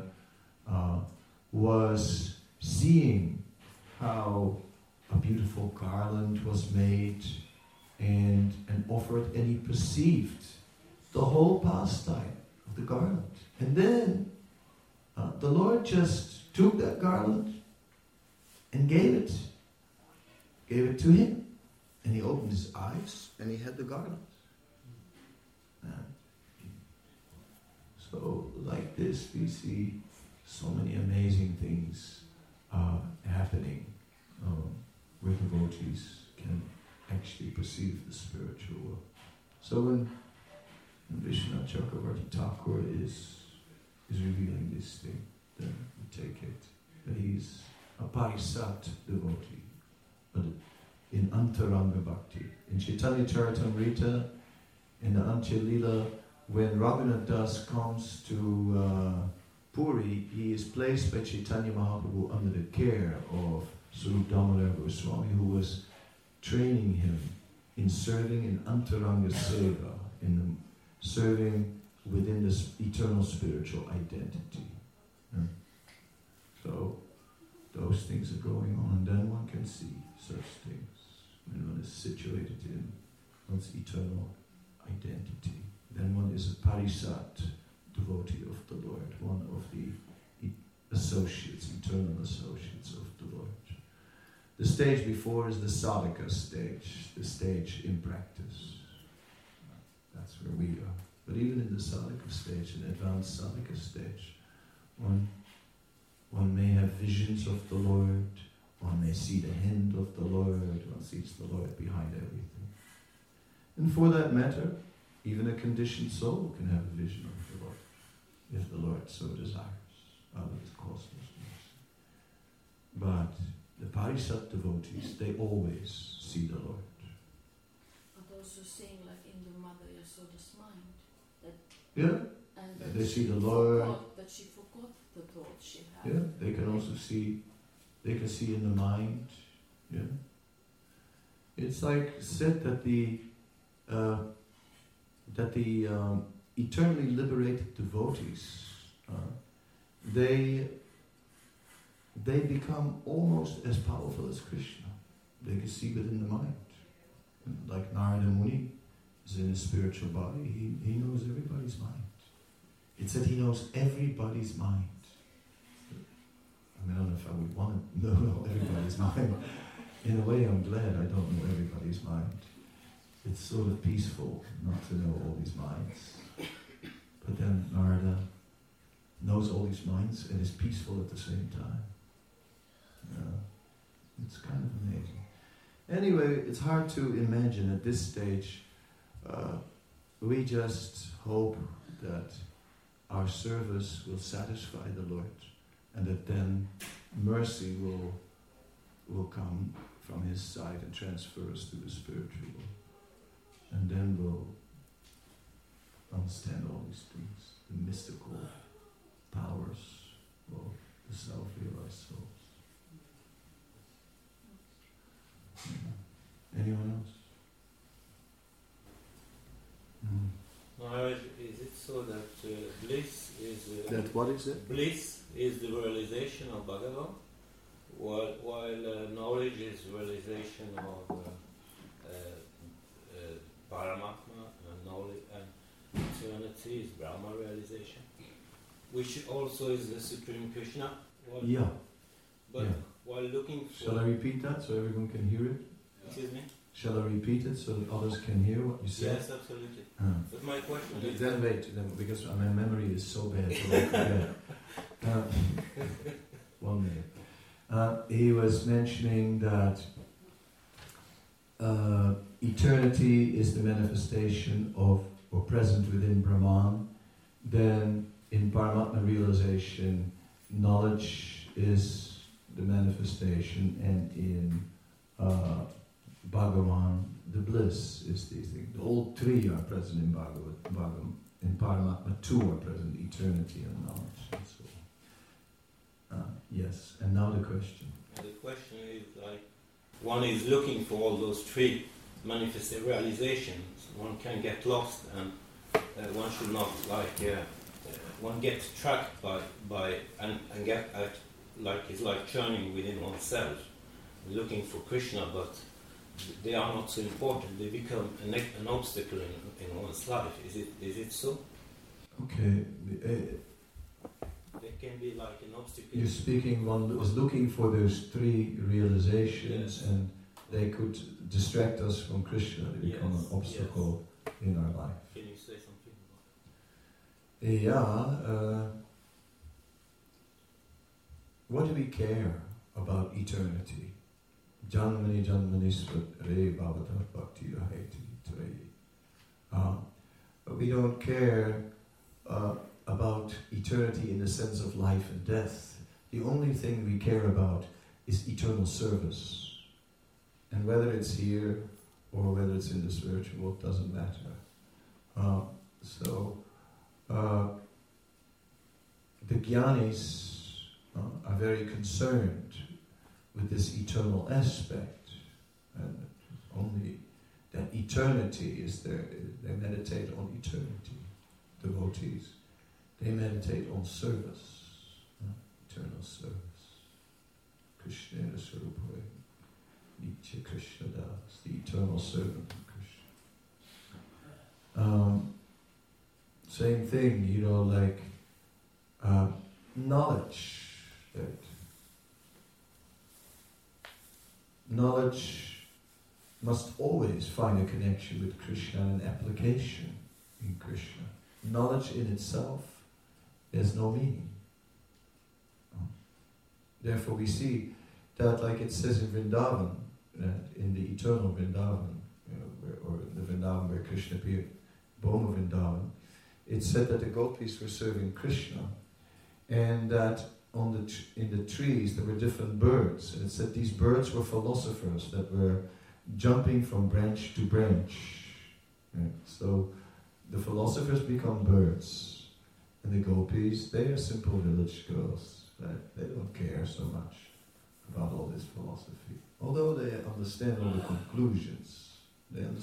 was seeing how a beautiful garland was made and offered, and he perceived the whole pastime of the garland. And then the Lord just took that garland and gave it to him. And he opened his eyes and he had the garland. So like this we see so many amazing things happening where devotees can actually perceive the spiritual world. So when Vishwanath Chakravarti Thakur is revealing this thing, then we take it that he's a Parisat devotee, but in Antaranga Bhakti. In Chaitanya Charitamrita, in the Antya Lila, when Rabindranath Das comes to Puri, he is placed by Chaitanya Mahaprabhu under the care of Swarup Damodar Goswami, who was training him in serving in Antaranga Seva, in serving within this eternal spiritual identity. So those things are going on, and then one can see such things when one is situated in one's eternal identity. Then one is a Parisat devotee of the Lord, one of the associates, eternal associates of the Lord. The stage before is the sadhaka stage, the stage in practice. That's where we are. But even in the sadhaka stage, an advanced sadhaka stage, one may have visions of the Lord, one may see the hand of the Lord, one sees the Lord behind everything. And for that matter, even a conditioned soul can have a vision of the Lord, if the Lord so desires, out of his cosmos. But the Parisat devotees, they always see the Lord. But also seeing like in the Mother Yasoda's mind, that and that they see the Lord. That she forgot the thought she had. Yeah, they can also see. They can see in the mind. Yeah, it's like said that the eternally liberated devotees, they become almost as powerful as Krishna. They can see within the mind. Like Narada Muni is in his spiritual body, he knows everybody's mind. It said he knows everybody's mind. I mean, I don't know if I would want to know everybody's mind. In a way, I'm glad I don't know everybody's mind. It's sort of peaceful not to know all these minds. But then Narada knows all these minds and is peaceful at the same time. It's kind of amazing. Anyway, it's hard to imagine at this stage. We just hope that our service will satisfy the Lord, and that then mercy will come from his side and transfer us to the spiritual world. And then we'll understand all these things, the mystical powers of the self-realized souls. Anyone else? Maharaj, is it so that bliss what is it? Bliss is the realization of Bhagavan, while knowledge is realization of Paramatma, and knowledge and eternity is Brahma realization, which also is the Supreme Krishna. Yeah. But yeah. while looking for... Shall I repeat that so everyone can hear it? Excuse me? Shall I repeat it so that others can hear what you said? Yes, absolutely. But my question But is... then wait, because my memory is so bad, so I forget. 1 minute. He was mentioning that eternity is the manifestation of, or present within Brahman. Then in Paramatma realization, knowledge is the manifestation, and in Bhagavan, the bliss is the thing. All three are present in Bhagavan. In Paramatma, two are present, eternity and knowledge. And so on. Yes, and now the question. And the question is like, one is looking for all those three manifest realizations. One can get lost, and one should not one gets tracked by and get it's like churning within oneself, looking for Krishna, but they are not so important. They become an obstacle in one's life. Is it so? Okay. They can be like an obstacle. You're speaking, one was looking for those three realizations, yes. and they could distract us from Krishna. They become Yes, an obstacle in our life. Can you say something about it? Yeah. What do we care about eternity? Janmani janmani svatre bhavata bhakti raheti tre. But we don't care about eternity in the sense of life and death. The only thing we care about is eternal service. And whether it's here or whether it's in the spiritual world doesn't matter. The jnanis are very concerned with this eternal aspect, and only that eternity is there. They meditate on eternity. Devotees, they meditate on service, eternal service. Krishna Swarupa, Nitya Krishna Das, the eternal servant of Krishna. Same thing, like knowledge. That knowledge must always find a connection with Krishna and an application in Krishna. Knowledge in itself has no meaning. Therefore we see that, like it says in Vrindavan, that in the eternal Vrindavan, or the Vrindavan where Krishna appeared, Bhoma Vrindavan, it said that the gopis were serving Krishna, and that in the trees there were different birds, and it said these birds were philosophers that were jumping from branch to branch. Right? So the philosophers become birds, and the gopis, they are simple village girls. Right? They don't care so much about all this philosophy, although they understand all the conclusions. But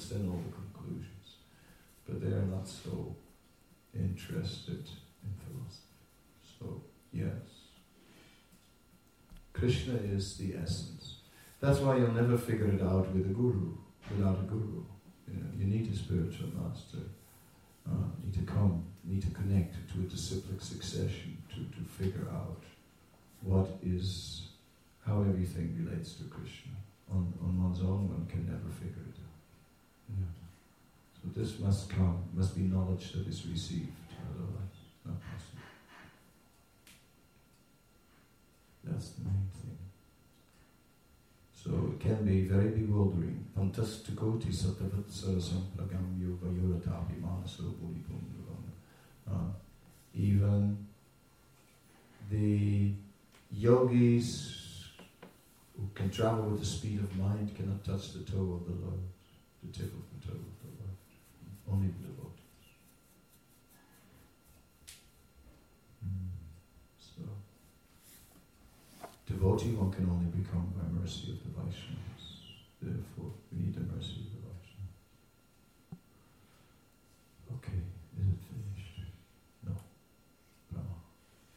they are not so interested in philosophy. So, yes. Krishna is the essence. That's why you'll never figure it out with a guru, without a guru. You need a spiritual master. Need to connect to a disciplic succession to figure out how everything relates to Krishna. On one's own, one can never figure it out. Yeah. So this must be knowledge that is received, otherwise it's not possible. That's the main thing. So it can be very bewildering. Pantastukoti satavatsara sampragam yoga yoratapi manaso bodhipundravana. Even the yogis who can travel with the speed of mind cannot touch the toe of the Lord, the tip of the toe of the Lord. Only the devotees. So, devotee one can only become by mercy of the Vaishnavas. Therefore, we need the mercy of the Vaishnavas. Okay, is it finished? No. Brahma.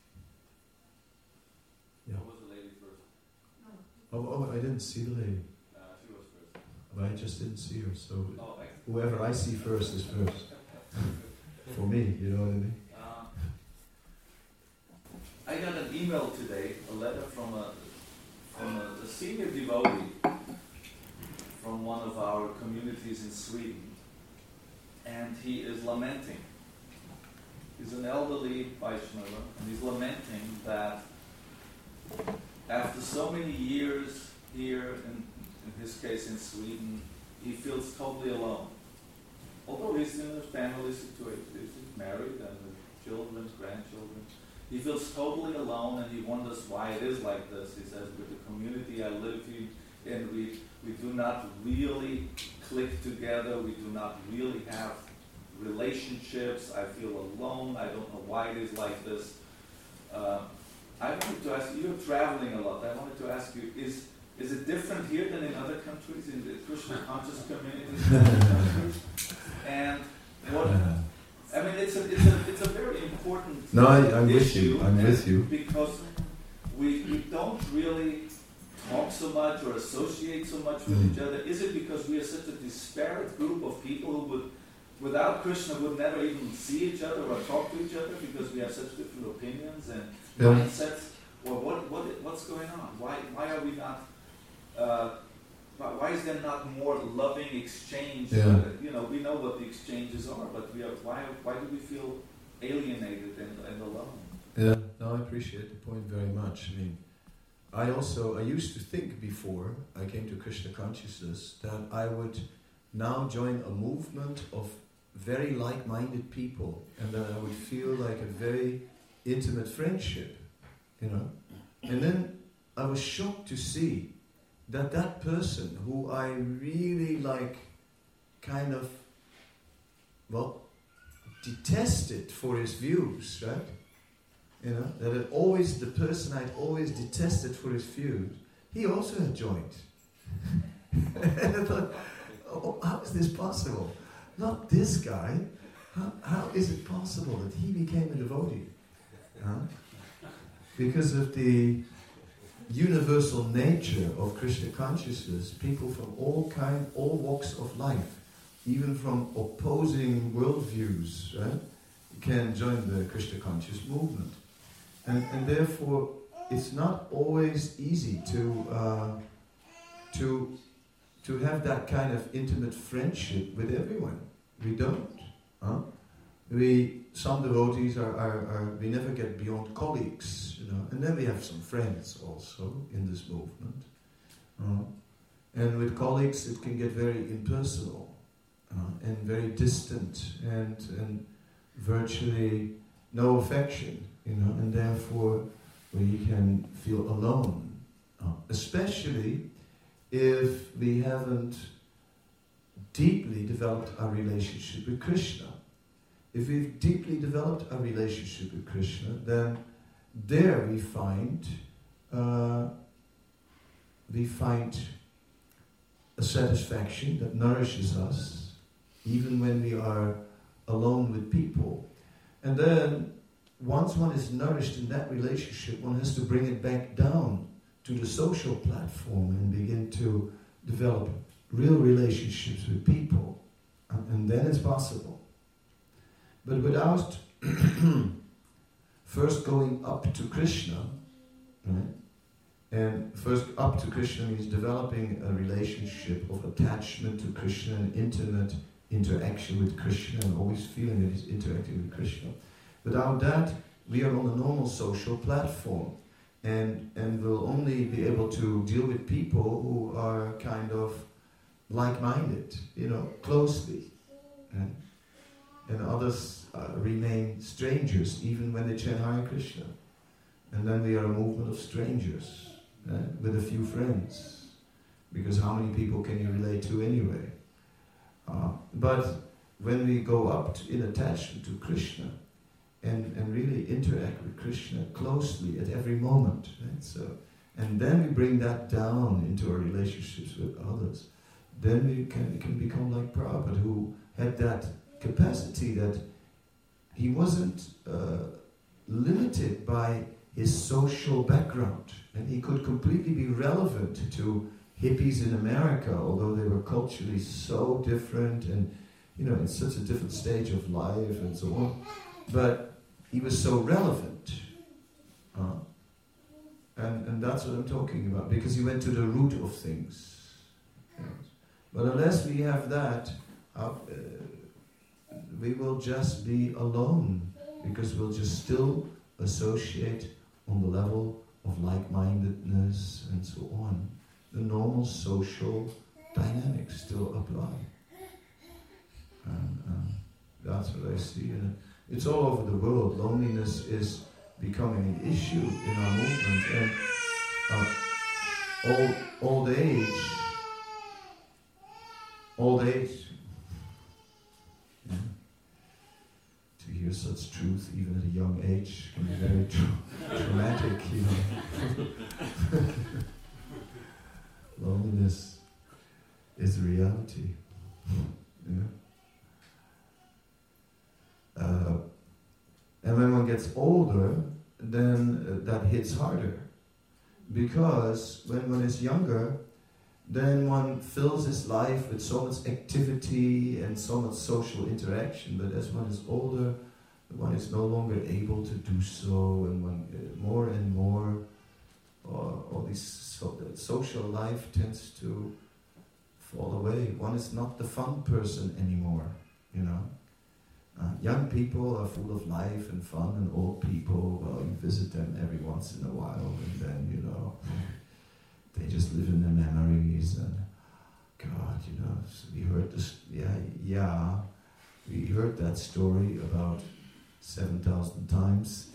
didn't see the lady. She was first. But I just didn't see her, so Oh, whoever I see first is first. For me, you know what I mean? I got an email today, a letter from a senior devotee from one of our communities in Sweden, and he is lamenting. He's an elderly Vaishnava, and he's lamenting that after so many years here, in his case in Sweden, he feels totally alone. Although he's in a family situation, he's married and with children, grandchildren, he feels totally alone, and he wonders why it is like this. He says, with the community I live in, we do not really click together, we do not really have relationships, I feel alone, I don't know why it is like this. I wanted to ask you, you're traveling a lot, I wanted to ask you, is it different here than in other countries, in the Krishna conscious communities in other countries? And what, I mean, it's a very important I'm issue. with you. Because we don't really talk so much or associate so much with each other. Is it because we are such a disparate group of people who would, without Krishna, would never even see each other or talk to each other because we have such different opinions and mindsets? Or what's going on? Why are we not? Why is there not more loving exchange? Yeah. We know what the exchanges are, but why do we feel alienated and alone? Yeah, no, I appreciate the point very much. I mean, I used to think before I came to Krishna consciousness that I would now join a movement of very like-minded people, and that I would feel like a very intimate friendship, And then I was shocked to see that person who I really detested for his views, right? The person I'd always detested for his views, he also had joined. And I thought, how is this possible? Not this guy. How is it possible that he became a devotee? Because of the universal nature of Krishna consciousness, people from all walks of life, even from opposing worldviews, right, can join the Krishna conscious movement. And therefore, it's not always easy to have that kind of intimate friendship with everyone. We don't. Some devotees we never get beyond colleagues, and then we have some friends also in this movement. And with colleagues it can get very impersonal and very distant and virtually no affection, and therefore we can feel alone, especially if we haven't deeply developed our relationship with Krishna. If we've deeply developed our relationship with Krishna, then there we find a satisfaction that nourishes us, even when we are alone with people. And then, once one is nourished in that relationship, one has to bring it back down to the social platform and begin to develop real relationships with people. And then it's possible. But without first going up to Krishna, right? And first up to Krishna means developing a relationship of attachment to Krishna and intimate interaction with Krishna and always feeling that he's interacting with Krishna. Without that, we are on a normal social platform and will only be able to deal with people who are kind of like-minded, closely. Right? And others remain strangers even when they chant Hare Krishna. And then we are a movement of strangers, with a few friends. Because how many people can you relate to anyway? But when we go up in attachment to Krishna and really interact with Krishna closely at every moment, right? And then we bring that down into our relationships with others, then we can become like Prabhupada, who had that capacity that he wasn't limited by his social background. And he could completely be relevant to hippies in America, although they were culturally so different and, in such a different stage of life and so on. But he was so relevant. And that's what I'm talking about, because he went to the root of things. Yes. But unless we have that, we will just be alone, because we'll just still associate on the level of like-mindedness and so on. The normal social dynamics still apply. And that's what I see. And it's all over the world. Loneliness is becoming an issue in our movement. And old age, yeah. To hear such truth even at a young age can be very traumatic, Loneliness is reality. Yeah. And when one gets older, then that hits harder. Because when one is younger, then one fills his life with so much activity and so much social interaction. But as one is older, one is no longer able to do so, and one more and more, all this social life tends to fall away. One is not the fun person anymore, Young people are full of life and fun, and old people, well, you visit them every once in a while, and then, they just live in their memories, and God, so we heard this, we heard that story about 7,000 times.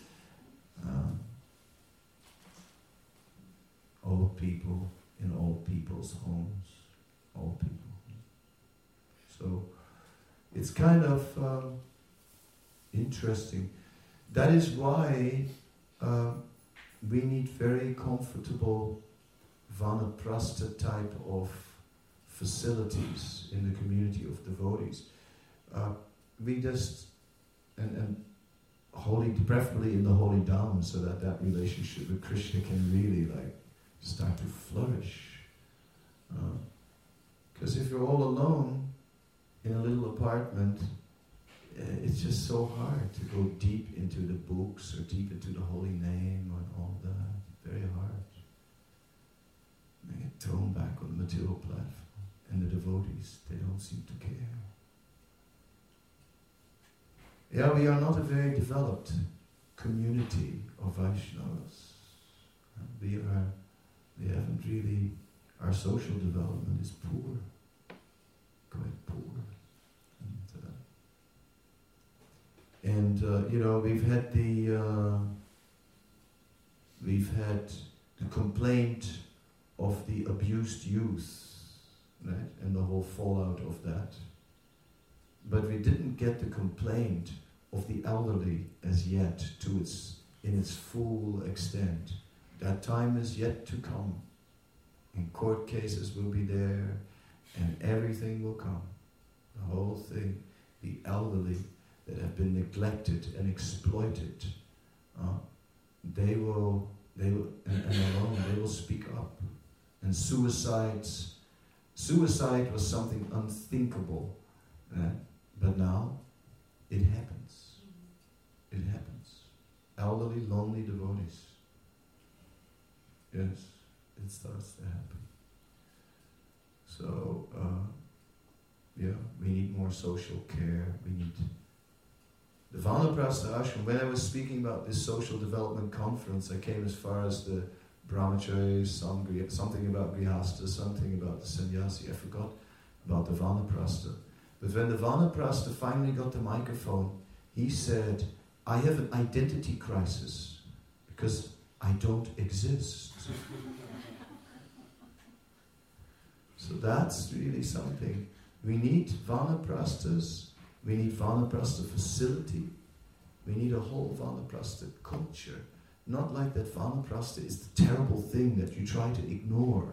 Old people in old people's homes, old people. So it's kind of interesting. That is why we need very comfortable Vanaprastha type of facilities in the community of devotees. We just, and holy, preferably in the holy Dham, so that relationship with Krishna can really start to flourish. Because if you're all alone in a little apartment, it's just so hard to go deep into the books or deep into the holy name and all that. Very hard. They get thrown back on the material platform. And the devotees, they don't seem to care. Yeah, we are not a very developed community of Vaishnavas. We haven't really, our social development is poor. Quite poor. And we've had the complaint of the abused youth, right, and the whole fallout of that. But we didn't get the complaint of the elderly as yet in its full extent. That time is yet to come. And court cases will be there, and everything will come. The whole thing, the elderly that have been neglected and exploited, they will speak up. And suicide was something unthinkable, but now it happens. It happens. Elderly, lonely devotees. Yes, it starts to happen. So, we need more social care. We need the Vanaprastha ashram. When I was speaking about this social development conference, I came as far as the brahmacharis, something about grihastha, something about the sannyasi. I forgot about the Vanaprastha. But when the Vanaprastha finally got the microphone, he said, I have an identity crisis because I don't exist. So that's really something. We need Vanaprasthas. We need Vanaprastha facility. We need a whole Vanaprastha culture. Not like that Vanaprastha is the terrible thing that you try to ignore.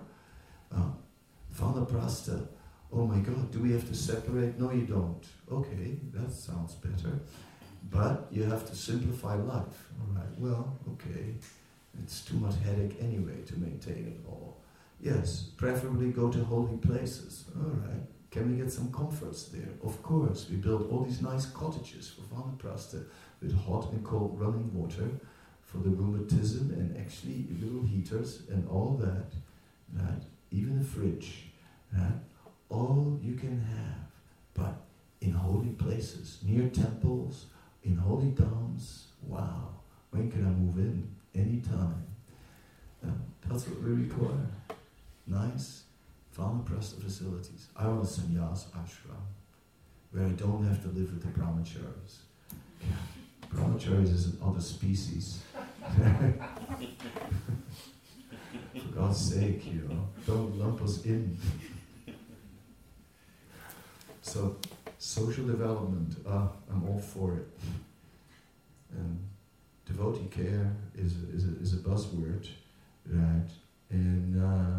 but you have to simplify life. All right, well, okay, it's too much headache anyway to maintain it all. Yes, preferably go to holy places. All right, can we get some comforts there? Of course, we build all these nice cottages for Vanaprastha with hot and cold running water for the rheumatism and actually little heaters and all that, right? Even a fridge, right? All you can have, but in holy places, near temples, in holy dams. Wow, when can I move in? Anytime. That's what we require. Nice Vanaprastha facilities. I want a sannyas ashram where I don't have to live with the brahmacharis. Brahmacharis is another species. For God's sake, don't lump us in. So, social development, I'm all for it. And devotee care is a buzzword, right? And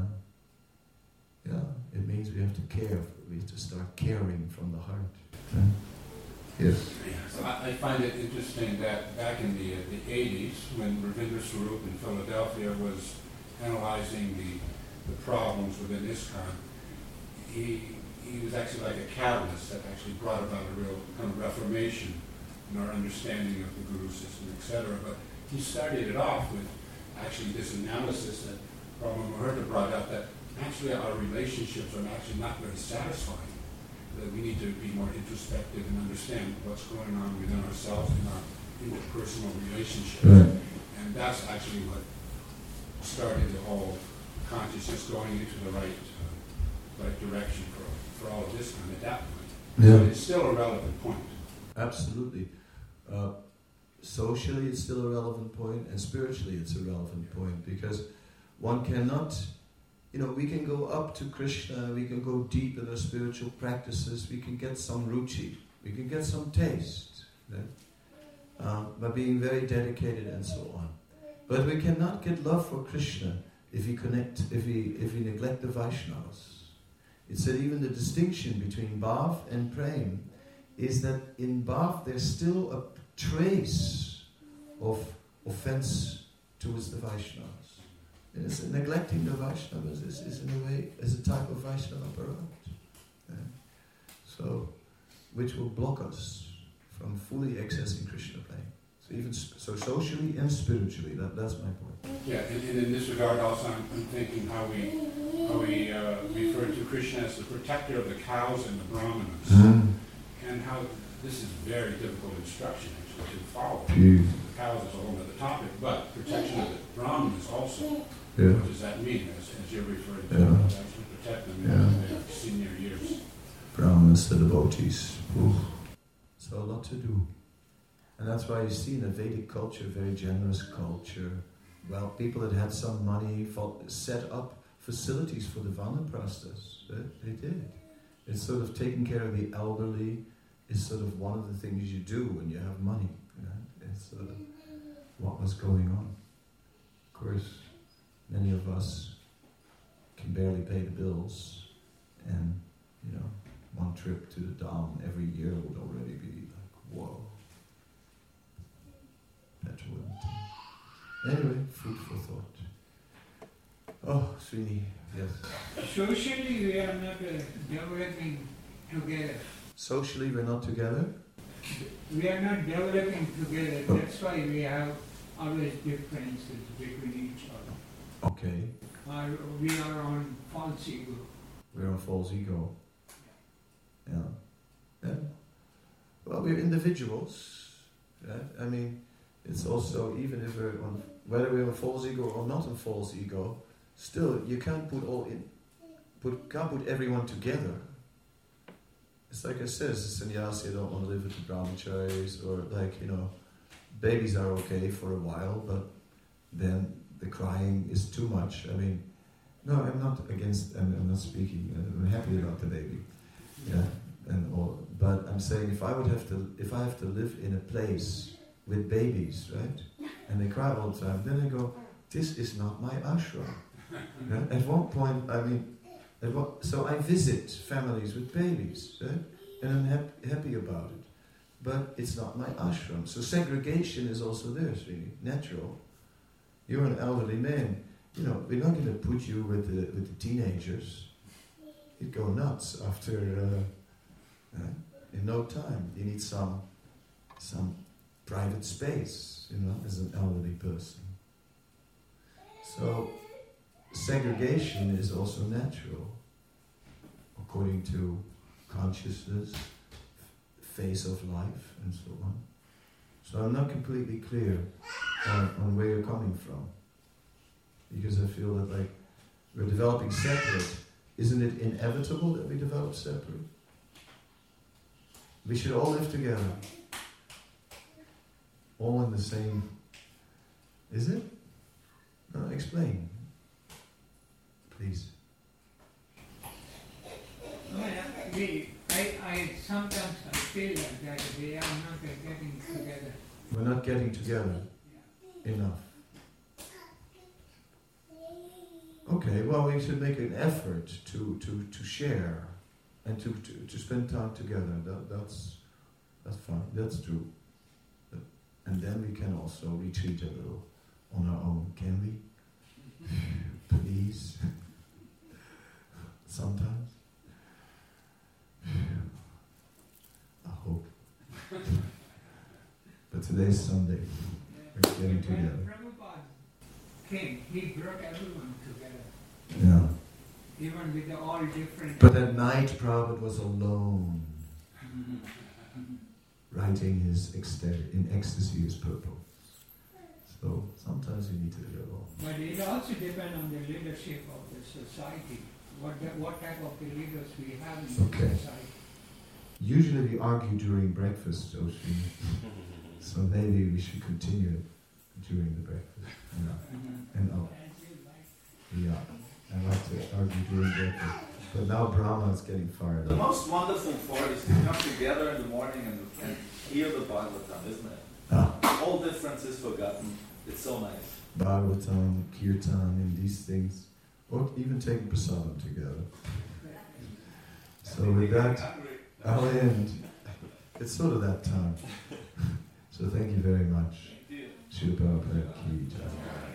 it means we have to care. We have to start caring from the heart. Right? Yes. So I find it interesting that back in the 80s, when Ravindra Swarup in Philadelphia was analyzing the problems within ISKCON, he was actually like a catalyst that actually brought about a real kind of reformation in our understanding of the Guru system, etc. But he started it off with actually this analysis that Brahma Maharta brought up, that actually our relationships are actually not very satisfying. That we need to be more introspective and understand what's going on within ourselves in our interpersonal relationships. Right. And that's actually what started the whole consciousness going into the right direction for all of this kind at that point. Yeah. So it's still a relevant point. Absolutely. Socially it's still a relevant point, and spiritually it's a relevant point, because one cannot, we can go up to Krishna, we can go deep in our spiritual practices, we can get some ruchi, we can get some taste, right? By being very dedicated and so on. But we cannot get love for Krishna if we neglect the Vaishnavas. It said even the distinction between Bhav and Prem is that in Bhav there's still a trace of offense towards the Vaishnavas. Neglecting the Vaishnavas is in a way as a type of Vaishnava parad. So, which will block us from fully accessing Krishna plane. So socially and spiritually, that's my point. Yeah, and in this regard also I'm thinking how we refer to Krishna as the protector of the cows and the brahmanas. And how this is very difficult instruction actually to follow. The cows is a whole other topic, but protection of the brahmanas also. Yeah. What does that mean, as you're referring to? Yeah. Actually protect them in their senior years. Brahmanas, the devotees. Ooh. So a lot to do. And that's why you see in the Vedic culture, very generous culture, well, people that had some money set up facilities for the Vanaprasthas. They did. It's sort of taking care of the elderly is sort of one of the things you do when you have money. It's sort of what was going on. Of course, many of us can barely pay the bills, and one trip to the Dham every year would already be like, whoa. Petrol empty. Anyway, food for thought. Oh, Srini, yes. Socially, we are not developing together. Socially, we're not together? We are not developing together. That's why we have always differences between each other. Okay. We are on false ego. We're on false ego. Yeah. Well, we're individuals. Right? I mean, it's also, even if we're on, whether we're on false ego or not on false ego, still, you can't can't put everyone together. It's like I said, as a sannyasi, I don't want to live with the brahmacharis, or babies are okay for a while, but then the crying is too much. I mean, no, I'm not against, I'm not speaking, I'm happy about the baby. Yeah, but I'm saying if I have to live in a place with babies, right, and they cry all the time, then I go, this is not my ashram. Yeah? At one point, so I visit families with babies, right? And I'm happy about it. but it's not my ashram. So segregation is also there, it's really natural. You're an elderly man. We're not going to put you with the teenagers. You'd go nuts after in no time. You need some private space, as an elderly person. So segregation is also natural, according to consciousness, phase of life, and so on. So I'm not completely clear on where you're coming from, because I feel that we're developing separate. Isn't it inevitable that we develop separate? We should all live together, all in the same. Is it? No, explain, please. I sometimes feel like that we are not getting together. We're not getting together enough. Okay, well, we should make an effort to share and to spend time together. That's fine. That's true. And then we can also retreat a little on our own, can we? Please. Sometimes. I hope. But today's Sunday. We're getting together. When Prabhupada came, he brought everyone together. Yeah. Even with the all different... But at night, Prabhupada was alone, writing in ecstasy his purpose. So sometimes you need to be alone. But it also depends on the leadership of the society. What type of the leaders we have in the society. Usually we argue during breakfast, Oshi. So maybe we should continue during the breakfast. I like to argue during breakfast. But now Brahma is getting fired The up. most wonderful part is to come together in the morning and hear the Bhagavatam, isn't it? All difference is forgotten. It's so nice. Bhagavatam, Kirtan, and these things. Or even taking prasadam together. So with that, I'll end. It's sort of that time. So thank you very much. Thank you. Shri Prabhupada Ki Jai.